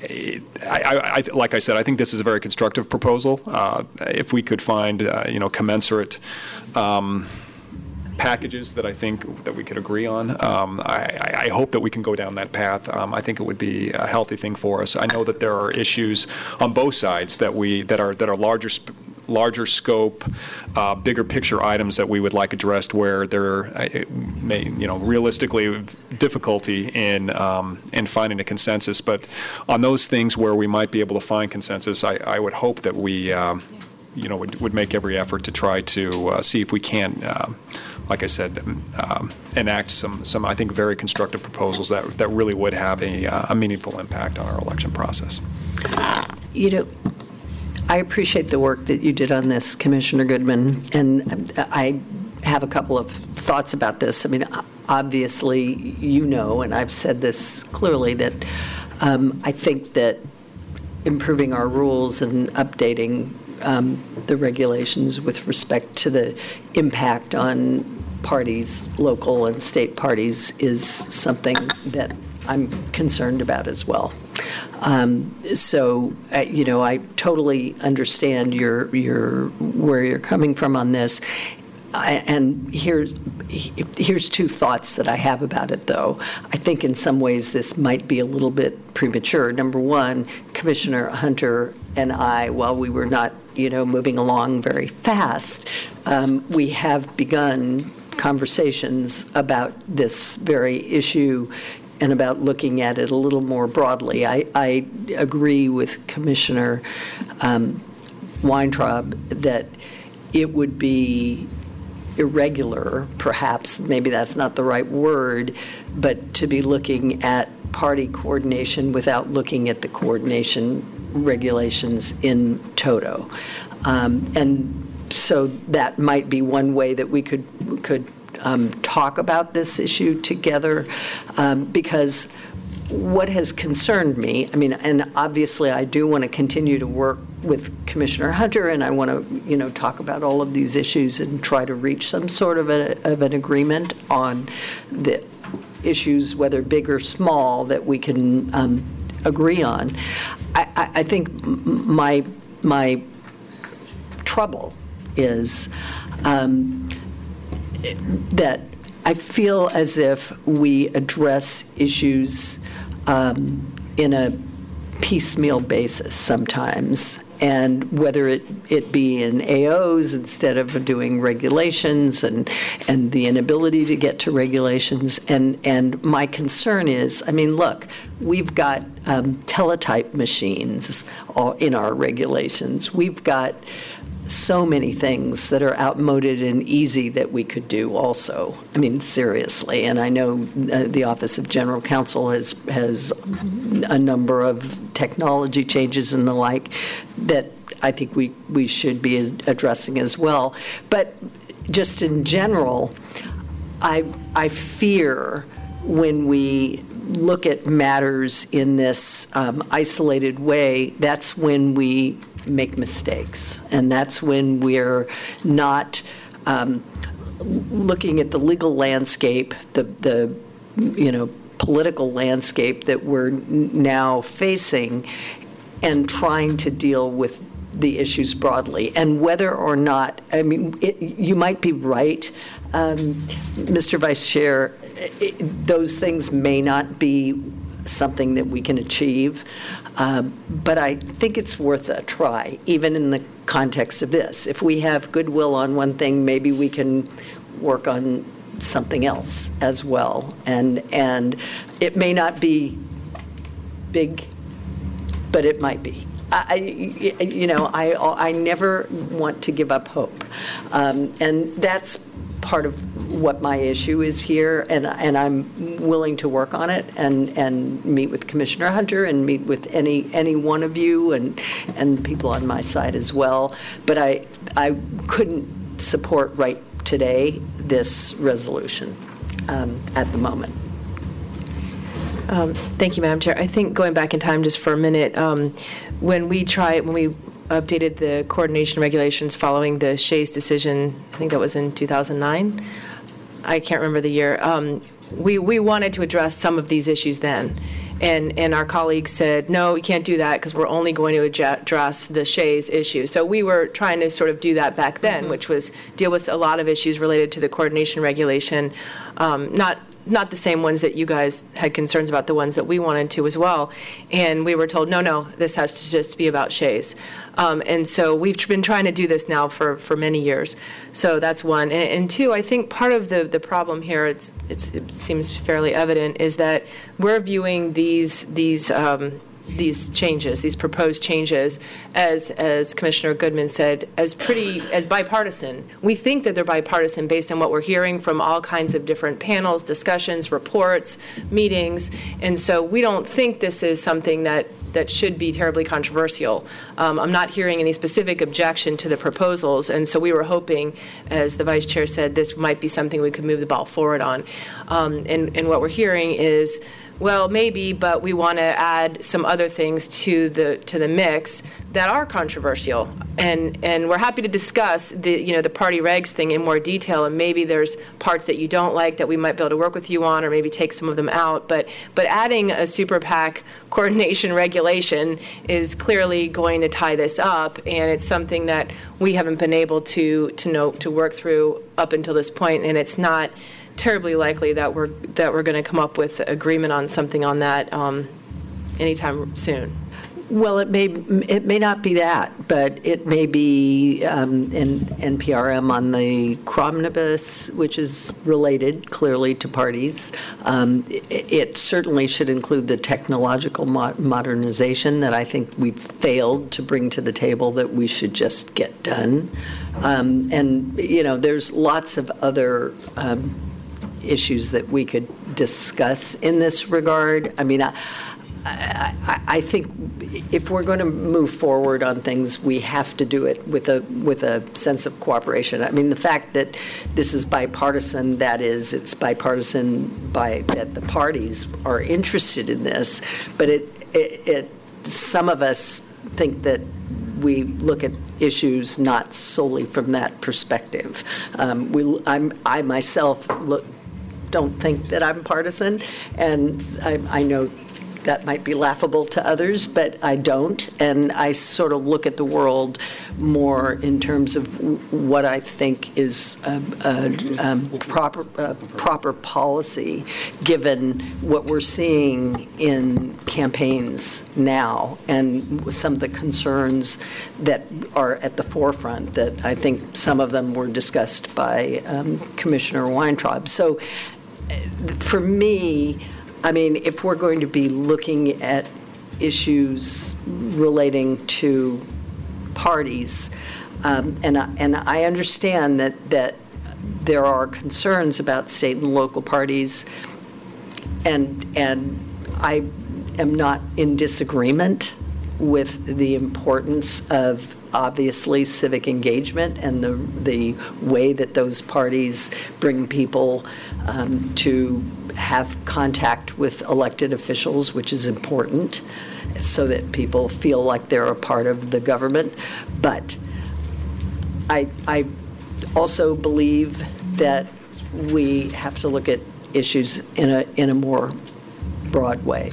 I, I, I, like I said, I think this is a very constructive proposal. Uh, if we could find, uh, you know, commensurate um, packages that I think that we could agree on, um, I, I hope that we can go down that path. Um, I think it would be a healthy thing for us. I know that there are issues on both sides that we that are that are larger. Sp- larger scope, uh, bigger picture items that we would like addressed where there uh, may, you know, realistically difficulty in um, in finding a consensus. But on those things where we might be able to find consensus, I, I would hope that we, um, you know, would, would make every effort to try to uh, see if we can, uh, like I said, um, enact some, some, I think, very constructive proposals that, that really would have a, uh, a meaningful impact on our election process. You know, I appreciate the work that you did on this, Commissioner Goodman, and I have a couple of thoughts about this. I mean, obviously, you know, and I've said this clearly, that um, I think that improving our rules and updating um, the regulations with respect to the impact on parties, local and state parties, is something that I'm concerned about as well. Um, so, uh, you know, I totally understand your your where you're coming from on this. I, and here's here's two thoughts that I have about it, though. I think in some ways this might be a little bit premature. Number one, Commissioner Hunter and I, while we were not, you know, moving along very fast, um, we have begun conversations about this very issue and about looking at it a little more broadly. I, I agree with Commissioner um, Weintraub that it would be irregular, perhaps, maybe that's not the right word, but to be looking at party coordination without looking at the coordination regulations in toto. Um, and so that might be one way that we could could Um, talk about this issue together, um, because what has concerned me, I mean, and obviously I do want to continue to work with Commissioner Hunter, and I want to, you know, talk about all of these issues and try to reach some sort of, a, of an agreement on the issues, whether big or small, that we can um, agree on. I, I, I think my my trouble is um, that I feel as if we address issues um, in a piecemeal basis sometimes, and whether it, it be in A Os instead of doing regulations, and and the inability to get to regulations. And, and my concern is, I mean, look, we've got um, teletype machines all in our regulations. We've got so many things that are outmoded and easy that we could do also. I mean, seriously. And I know uh, the Office of General Counsel has has a number of technology changes and the like that I think we, we should be addressing as well. But just in general, I I fear when we look at matters in this um, isolated way, that's when we make mistakes. And that's when we're not um, looking at the legal landscape, the, the, you know, political landscape that we're now facing, and trying to deal with the issues broadly. And whether or not, I mean, it, you might be right, um, Mister Vice Chair, it, those things may not be something that we can achieve. Um, but I think it's worth a try, even in the context of this. If we have goodwill on one thing, maybe we can work on something else as well. And and it may not be big, but it might be. I, you know, I I never want to give up hope, um, and that's part of what my issue is here, and and I'm willing to work on it and and meet with Commissioner Hunter and meet with any any one of you and and people on my side as well. But I I couldn't support right today this resolution um, at the moment. Um, thank you, Madam Chair. I think going back in time just for a minute, um, when we tried, when we updated the coordination regulations following the Shays decision, I think that was in two thousand nine. I can't remember the year. Um, we, we wanted to address some of these issues then. And, and our colleagues said, no, you can't do that because we're only going to address the Shays issue. So we were trying to sort of do that back then, mm-hmm. which was deal with a lot of issues related to the coordination regulation, um, not not the same ones that you guys had concerns about, the ones that we wanted to as well. And we were told, no, no, this has to just be about Shays. Um, and so we've been trying to do this now for, for many years. So that's one. And, and two, I think part of the, the problem here, it's, it's, it seems fairly evident, is that we're viewing these these um, these changes, these proposed changes, as as Commissioner Goodman said, as pretty as bipartisan. We think that they're bipartisan based on what we're hearing from all kinds of different panels, discussions, reports, meetings, and so we don't think this is something that that should be terribly controversial. Um, I'm not hearing any specific objection to the proposals, and so we were hoping, as the Vice Chair said, this might be something we could move the ball forward on. Um, and, and what we're hearing is, well, maybe, but we want to add some other things to the to the mix that are controversial, and and we're happy to discuss the you know the party regs thing in more detail. And maybe there's parts that you don't like that we might be able to work with you on, or maybe take some of them out. But but adding a super PAC coordination regulation is clearly going to tie this up, and it's something that we haven't been able to to know to work through up until this point, and it's not terribly likely that we're that we're going to come up with agreement on something on that um, anytime soon. Well, it may it may not be that, but it may be um, an N P R M on the Cromnibus, which is related clearly to parties. Um, it, it certainly should include the technological mo- modernization that I think we've failed to bring to the table that we should just get done. Um, and you know, there's lots of other Um, issues that we could discuss in this regard. I mean, I, I, I think if we're going to move forward on things, we have to do it with a with a sense of cooperation. I mean, the fact that this is bipartisan, that is, it's bipartisan by that the parties are interested in this, but it, it, it some of us think that we look at issues not solely from that perspective. Um, we, I'm, I myself look. don't think that I'm partisan, and I, I know that might be laughable to others, but I don't. And I sort of look at the world more in terms of what I think is a, a um, proper, uh, proper policy, given what we're seeing in campaigns now and some of the concerns that are at the forefront, that I think some of them were discussed by um, Commissioner Weintraub. So for me, I mean, if we're going to be looking at issues relating to parties, um, and, I, and I understand that, that there are concerns about state and local parties, and, and I am not in disagreement with the importance of, obviously, civic engagement and the the way that those parties bring people um, to have contact with elected officials, which is important, so that people feel like they're a part of the government. But I, I also believe that we have to look at issues in a in a more broad way.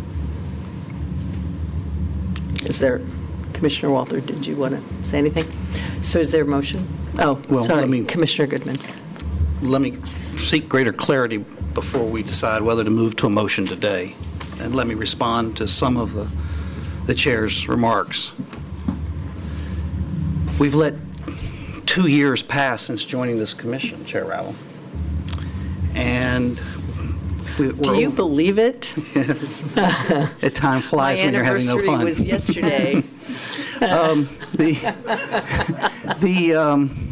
Is there, Commissioner Walther, did you want to say anything? So is there a motion? Oh, Well, sorry, let me- Commissioner Goodman. Let me seek greater clarity before we decide whether to move to a motion today. And let me respond to some of the, the chair's remarks. We've let two years pass since joining this commission, Chair Ravel. And we, we're Do you over- believe it? At time flies when you're having no My fun. anniversary was yesterday. Um, the, the, um,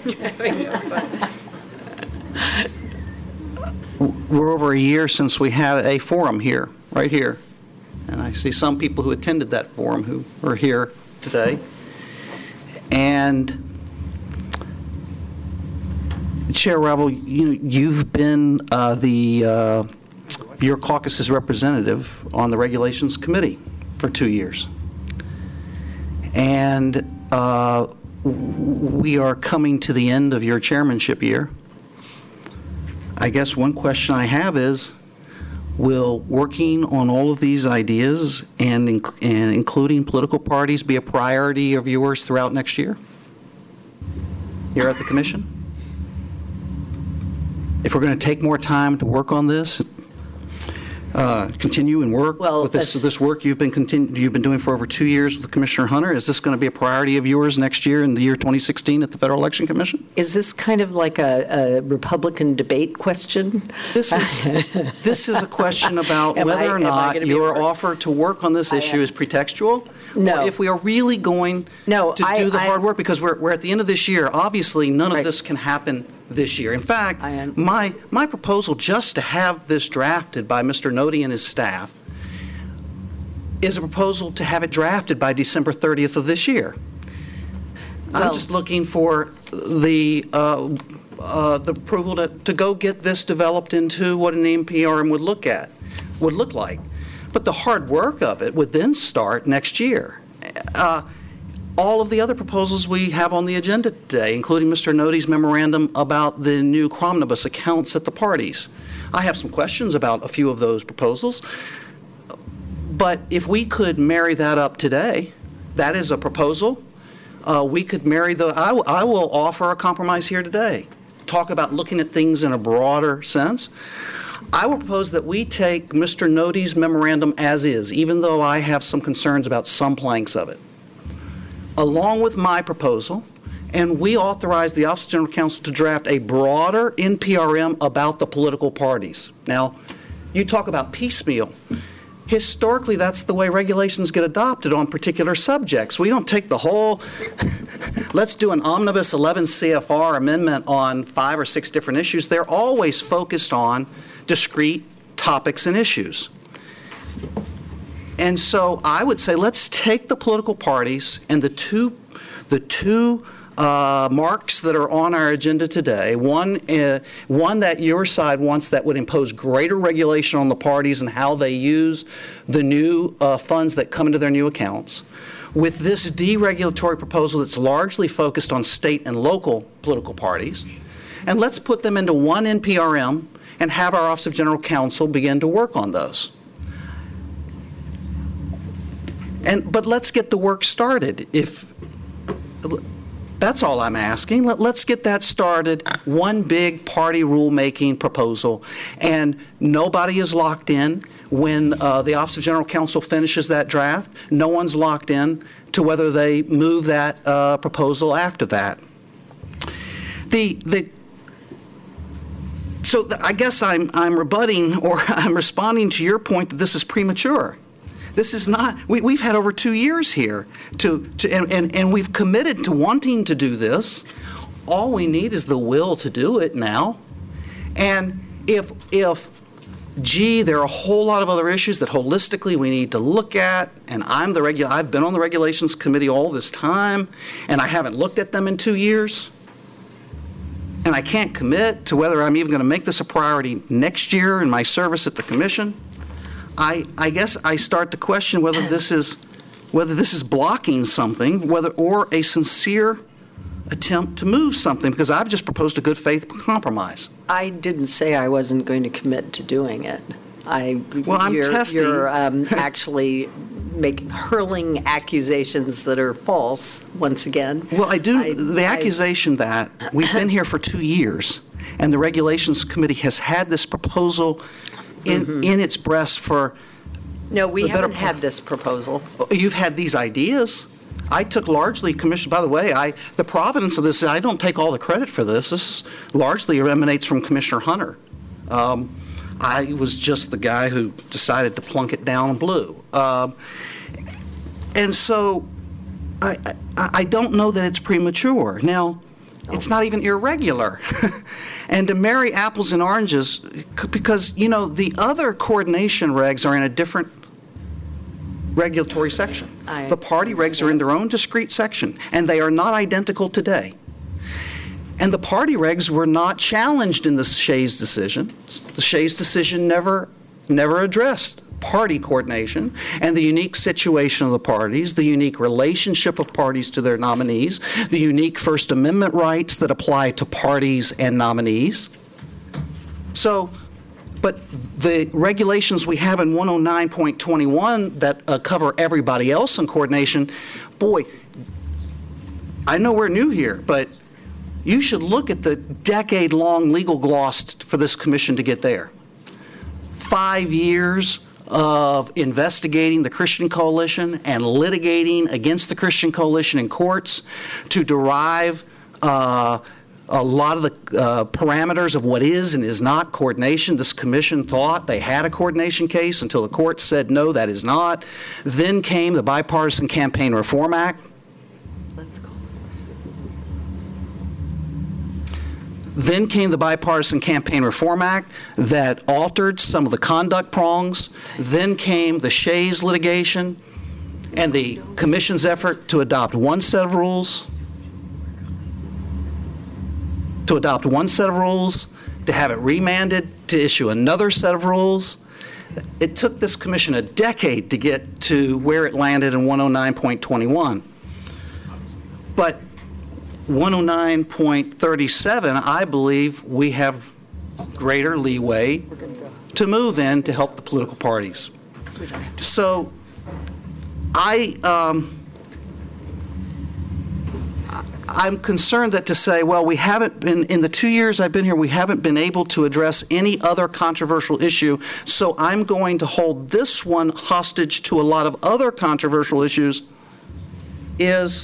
we're over a year since we had a forum here, right here. And I see some people who attended that forum who are here today. And Chair Ravel, you, you've been uh, the, uh, your caucus's representative on the Regulations Committee for two years. And uh, we are coming to the end of your chairmanship year. I guess one question I have is, will working on all of these ideas and, inc- and including political parties be a priority of yours throughout next year here at the commission? If we're going to take more time to work on this, uh, continue and work Well, with this, that's- this work you've been continu- you've been doing for over two years with Commissioner Hunter, is this going to be a priority of yours next year in the year twenty sixteen at the Federal Election Commission? Is this kind of like a, a Republican debate question? This is this is a question about Am whether I- or am I not gonna be your able- offer to work on this I issue am. is pretextual, No. or if we are really going No, to I- do the I- hard work, because we're, we're at the end of this year. Obviously, none of Right. this can happen this year. In fact, I am- my my proposal just to have this drafted by Mister Nodi and his staff is a proposal to have it drafted by December thirtieth of this year. I'm Well- just looking for the uh, uh, the approval to, to go get this developed into what an N P R M would look at, would look like. But the hard work of it would then start next year. Uh, all of the other proposals we have on the agenda today, including Mister Nodi's memorandum about the new Cromnibus accounts at the parties. I have some questions about a few of those proposals. But if we could marry that up today, that is a proposal. Uh, we could marry the, I, w- I will offer a compromise here today. Talk about looking at things in a broader sense. I will propose that we take Mister Nodi's memorandum as is, even though I have some concerns about some planks of it, along with my proposal, and we authorize the Office of General Counsel to draft a broader N P R M about the political parties. Now, you talk about piecemeal. Historically, that's the way regulations get adopted on particular subjects. We don't take the whole, let's do an omnibus eleven C F R amendment on five or six different issues. They're always focused on discrete topics and issues. And so I would say let's take the political parties and the two, the two uh, marks that are on our agenda today, one, uh, one that your side wants that would impose greater regulation on the parties and how they use the new uh, funds that come into their new accounts, with this deregulatory proposal that's largely focused on state and local political parties, and let's put them into one N P R M and have our Office of General Counsel begin to work on those. And, but let's get the work started. If, that's all I'm asking. Let, let's get that started. One big party rulemaking proposal. And nobody is locked in. When uh, the Office of General Counsel finishes that draft, no one's locked in to whether they move that uh, proposal after that. The, the, so the, I guess I'm, I'm rebutting, or I'm responding to your point that this is premature. This is not, we, we've had over two years here, to, to and, and, and we've committed to wanting to do this. All we need is the will to do it now. And if, if gee, there are a whole lot of other issues that holistically we need to look at, and I'm the regu- I've been on the Regulations Committee all this time, and I haven't looked at them in two years, and I can't commit to whether I'm even going to make this a priority next year in my service at the Commission, I, I guess I start to question whether this is whether this is blocking something, whether or a sincere attempt to move something, because I've just proposed a good faith compromise. I didn't say I wasn't going to commit to doing it. I, well, I'm you're, testing. You're um, actually making hurling accusations that are false once again. Well, I do. I, the accusation I, that we've been here for two years, and the Regulations Committee has had this proposal in mm-hmm. in its breast for. No, we haven't had this proposal. You've had these ideas. I took largely commission. By the way, I the provenance of this. I don't take all the credit for this. This largely emanates from Commissioner Hunter. Um, I was just the guy who decided to plunk it down blue. Um, and so, I, I I don't know that it's premature. Now, it's not even irregular. And to marry apples and oranges, because, you know, the other coordination regs are in a different regulatory section. I the party understand. regs are in their own discrete section, and they are not identical today. And the party regs were not challenged in the Shays decision. The Shays decision never, never addressed party coordination and the unique situation of the parties, the unique relationship of parties to their nominees, the unique First Amendment rights that apply to parties and nominees. So, but the regulations we have in one oh nine point twenty-one that uh, cover everybody else in coordination, boy, I know we're new here, but you should look at the decade-long legal gloss for this commission to get there. Five years of investigating the Christian Coalition and litigating against the Christian Coalition in courts to derive uh, a lot of the uh, parameters of what is and is not coordination. This commission thought they had a coordination case until the court said, no, that is not. Then came the Bipartisan Campaign Reform Act. Then came the Bipartisan Campaign Reform Act that altered some of the conduct prongs. Then came the Shays litigation and the Commission's effort to adopt one set of rules, to adopt one set of rules, to have it remanded, to issue another set of rules. It took this Commission a decade to get to where it landed in one oh nine point twenty-one. But one oh nine point thirty-seven, I believe we have greater leeway to move in to help the political parties. So I, um, I'm concerned that to say, well, we haven't been, in the two years I've been here, we haven't been able to address any other controversial issue, so I'm going to hold this one hostage to a lot of other controversial issues is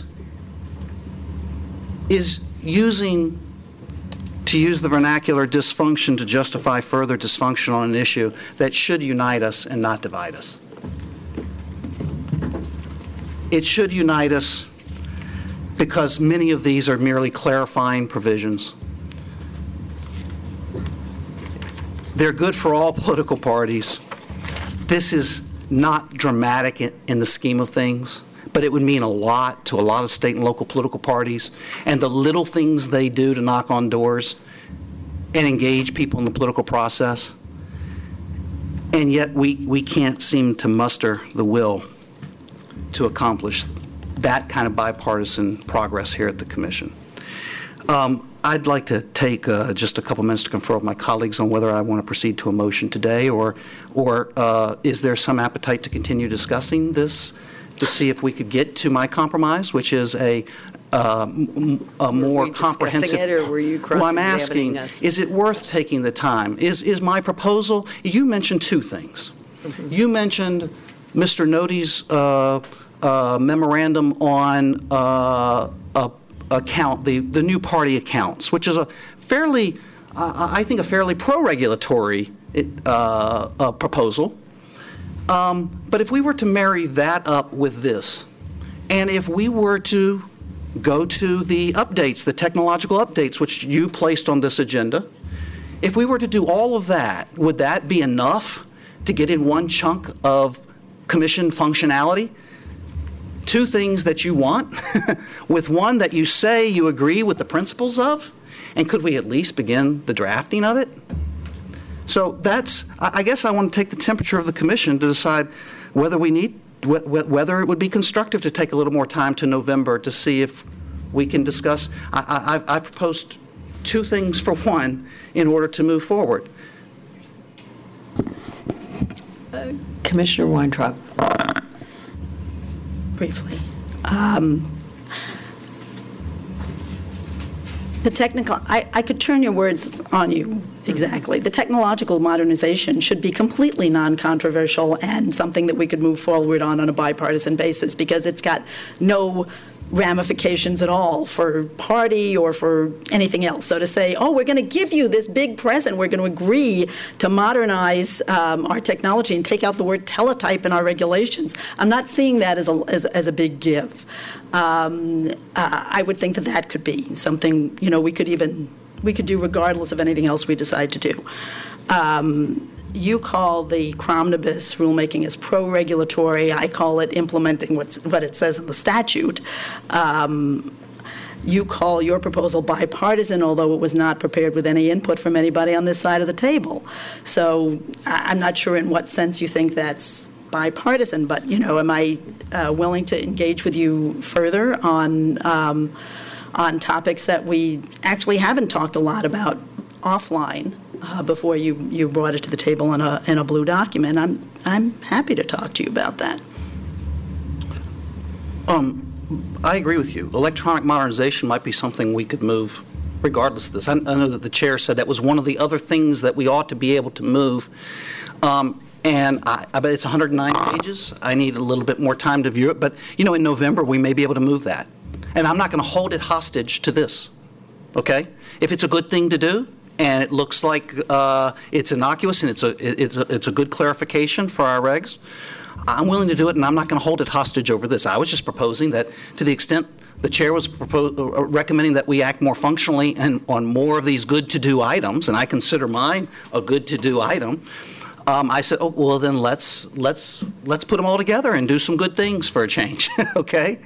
is using, to use the vernacular, dysfunction to justify further dysfunction on an issue that should unite us and not divide us. It should unite us because many of these are merely clarifying provisions. They're good for all political parties. This is not dramatic in, in the scheme of things, but it would mean a lot to a lot of state and local political parties, and the little things they do to knock on doors and engage people in the political process. And yet we, we can't seem to muster the will to accomplish that kind of bipartisan progress here at the Commission. Um, I'd like to take uh, just a couple minutes to confer with my colleagues on whether I want to proceed to a motion today, or, or uh, is there some appetite to continue discussing this to see if we could get to my compromise, which is a, uh, m- a more Were you discussing comprehensive. it, or were you Well, I'm cross-examining asking, us? is it worth taking the time? Is, is my proposal, you mentioned two things. Mm-hmm. You mentioned Mister Nody's uh, uh, memorandum on uh, a account, the, the new party accounts, which is a fairly, uh, I think, a fairly pro-regulatory uh, uh, proposal. Um, but if we were to marry that up with this, and if we were to go to the updates, the technological updates, which you placed on this agenda, if we were to do all of that, would that be enough to get in one chunk of commission functionality? Two things that you want, with one that you say you agree with the principles of, and could we at least begin the drafting of it? So that's, I guess I want to take the temperature of the commission to decide whether we need, whether it would be constructive to take a little more time to November to see if we can discuss. I, I, I proposed two things for one in order to move forward. Uh, Commissioner Weintraub. Briefly. Um, The technical, I, I could turn your words on you exactly. The technological modernization should be completely non-controversial and something that we could move forward on on a bipartisan basis, because it's got no ramifications at all for party or for anything else. So to say, oh, we're going to give you this big present, we're going to agree to modernize um, our technology and take out the word teletype in our regulations, I'm not seeing that as a, as, as a big give. Um, uh, I would think that that could be something, you know, we could even, we could do regardless of anything else we decide to do. Um, You call the Cromnibus rulemaking as pro-regulatory. I call it implementing what's, what it says in the statute. Um, you call your proposal bipartisan, although it was not prepared with any input from anybody on this side of the table. So I- I'm not sure in what sense you think that's bipartisan, but, you know, am I uh, willing to engage with you further on, um, on topics that we actually haven't talked a lot about offline? Uh, before you, you brought it to the table in a in a blue document. I'm I'm happy to talk to you about that. Um, I agree with you. Electronic modernization might be something we could move regardless of this. I, I know that the chair said that was one of the other things that we ought to be able to move. Um, and I, I bet it's one hundred nine pages. I need a little bit more time to view it. But, you know, in November, we may be able to move that. And I'm not going to hold it hostage to this, okay? If it's a good thing to do, and it looks like uh, it's innocuous and it's a, it's, a, it's a good clarification for our regs, I'm willing to do it, and I'm not going to hold it hostage over this. I was just proposing that to the extent the chair was propose, uh, recommending that we act more functionally and on more of these good-to-do items, and I consider mine a good-to-do item, um, I said, oh, well, then let's, let's, let's put them all together and do some good things for a change, okay?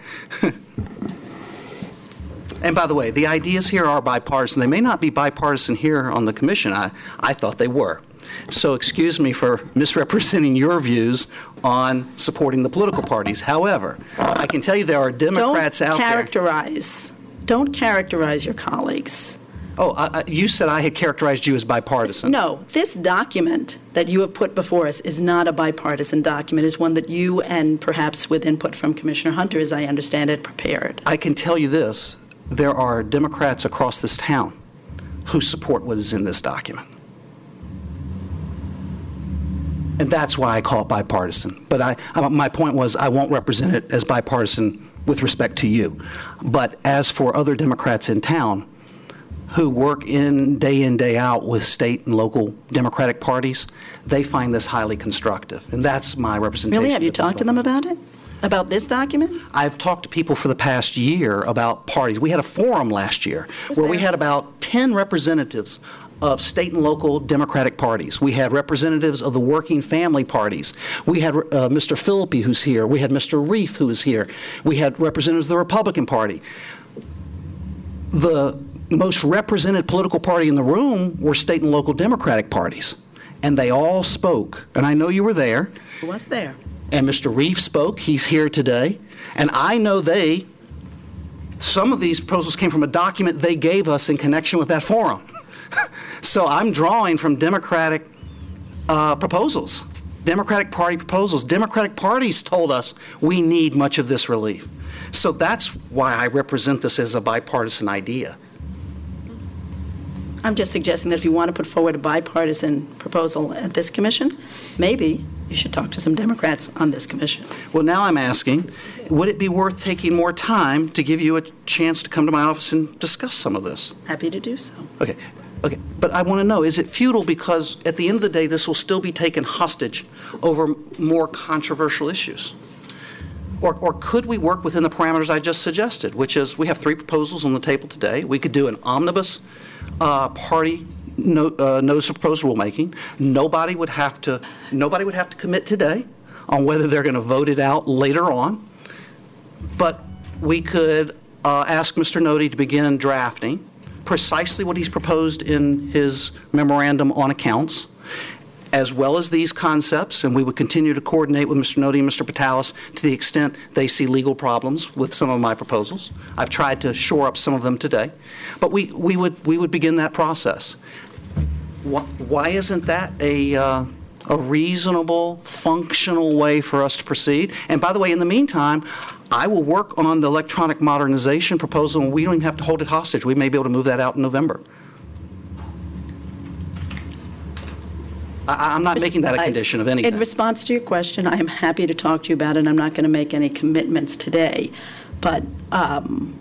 And by the way, the ideas here are bipartisan. They may not be bipartisan here on the commission. I, I thought they were. So excuse me for misrepresenting your views on supporting the political parties. However, I can tell you there are Democrats Don't out there. characterize, don't characterize your colleagues. Oh, I, I, you said I had characterized you as bipartisan. No, this document that you have put before us is not a bipartisan document. It's one that you, and perhaps with input from Commissioner Hunter, as I understand it, prepared. I can tell you this. There are Democrats across this town who support what is in this document. And that's why I call it bipartisan. But I, I, my point was I won't represent it as bipartisan with respect to you. But as for other Democrats in town who work in day in, day out with state and local Democratic parties, they find this highly constructive. And that's my representation. Really? Have you talked to them about it? About this document? I've talked to people for the past year about parties. We had a forum last year where we had about ten representatives of state and local Democratic parties. We had representatives of the working family parties. We had uh, Mister Philippi, who's here. We had Mister Reif, who is here. We had representatives of the Republican Party. The most represented political party in the room were state and local Democratic parties. And they all spoke. And I know you were there. Who was there? And Mister Reif spoke. He's here today. And I know they, some of these proposals came from a document they gave us in connection with that forum. So I'm drawing from Democratic uh, proposals. Democratic Party proposals. Democratic parties told us we need much of this relief. So that's why I represent this as a bipartisan idea. I'm just suggesting that if you want to put forward a bipartisan proposal at this commission, maybe you should talk to some Democrats on this commission. Well, now I'm asking, would it be worth taking more time to give you a chance to come to my office and discuss some of this? Happy to do so. Okay. Okay, but I want to know, is it futile because at the end of the day, this will still be taken hostage over more controversial issues? Or, or could we work within the parameters I just suggested, which is we have three proposals on the table today. We could do an omnibus uh, party no, uh, notice of proposed rulemaking. Nobody would have to, nobody would have to commit today on whether they're going to vote it out later on. But we could uh, ask Mister Nody to begin drafting precisely what he's proposed in his memorandum on accounts, as well as these concepts, and we would continue to coordinate with Mister Nody and Mister Patalis to the extent they see legal problems with some of my proposals. I've tried to shore up some of them today. But we, we, would, we would begin that process. Why, why isn't that a, uh, a reasonable, functional way for us to proceed? And by the way, in the meantime, I will work on the electronic modernization proposal, and we don't even have to hold it hostage. We may be able to move that out in November. I, I'm not making that a condition of anything. In response to your question, I am happy to talk to you about it. I'm not going to make any commitments today. But um,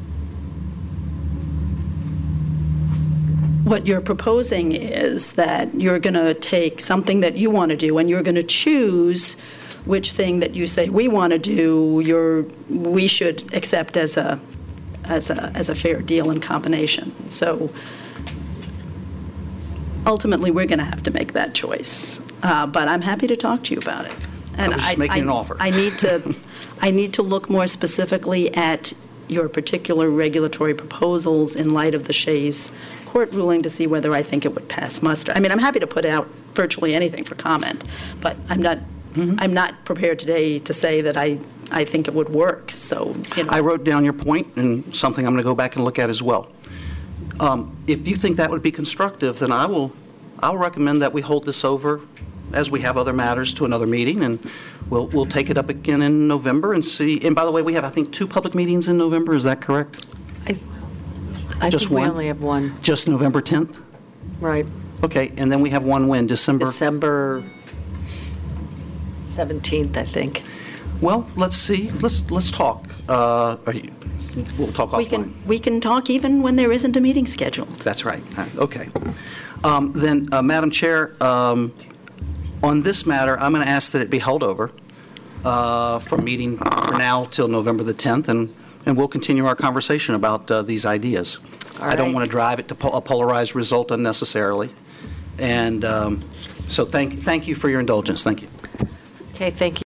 what you're proposing is that you're going to take something that you want to do, and you're going to choose which thing that you say we want to do, you're, we should accept as a, as a, as a fair deal and combination. So ultimately, we're going to have to make that choice. Uh, but I'm happy to talk to you about it. And I was just I, making I, an offer. I need to, I need to look more specifically at your particular regulatory proposals in light of the Shays court ruling to see whether I think it would pass muster. I mean, I'm happy to put out virtually anything for comment, but I'm not. Mm-hmm. I'm not prepared today to say that I, I think it would work. So, you know. I wrote down your point and something I'm going to go back and look at as well. Um, if you think that would be constructive, then I will I'll recommend that we hold this over as we have other matters to another meeting, and we'll we'll take it up again in November and see. And by the way, we have, I think, two public meetings in November. Is that correct? I, I Just think one? we only have one. Just November tenth? Right. Okay, and then we have one when? December? December seventeenth, I think. Well, let's see. Let's let's talk. Uh, are you, we'll talk we offline. can we can talk even when there isn't a meeting scheduled. That's right. Uh, Okay. Um, then, uh, Madam Chair, um, on this matter, I'm going to ask that it be held over uh, from meeting for now till November the tenth, and and we'll continue our conversation about uh, these ideas. All I don't right. want to drive it to po- a polarized result unnecessarily, and um, so thank thank you for your indulgence. Thank you. Okay, thank you.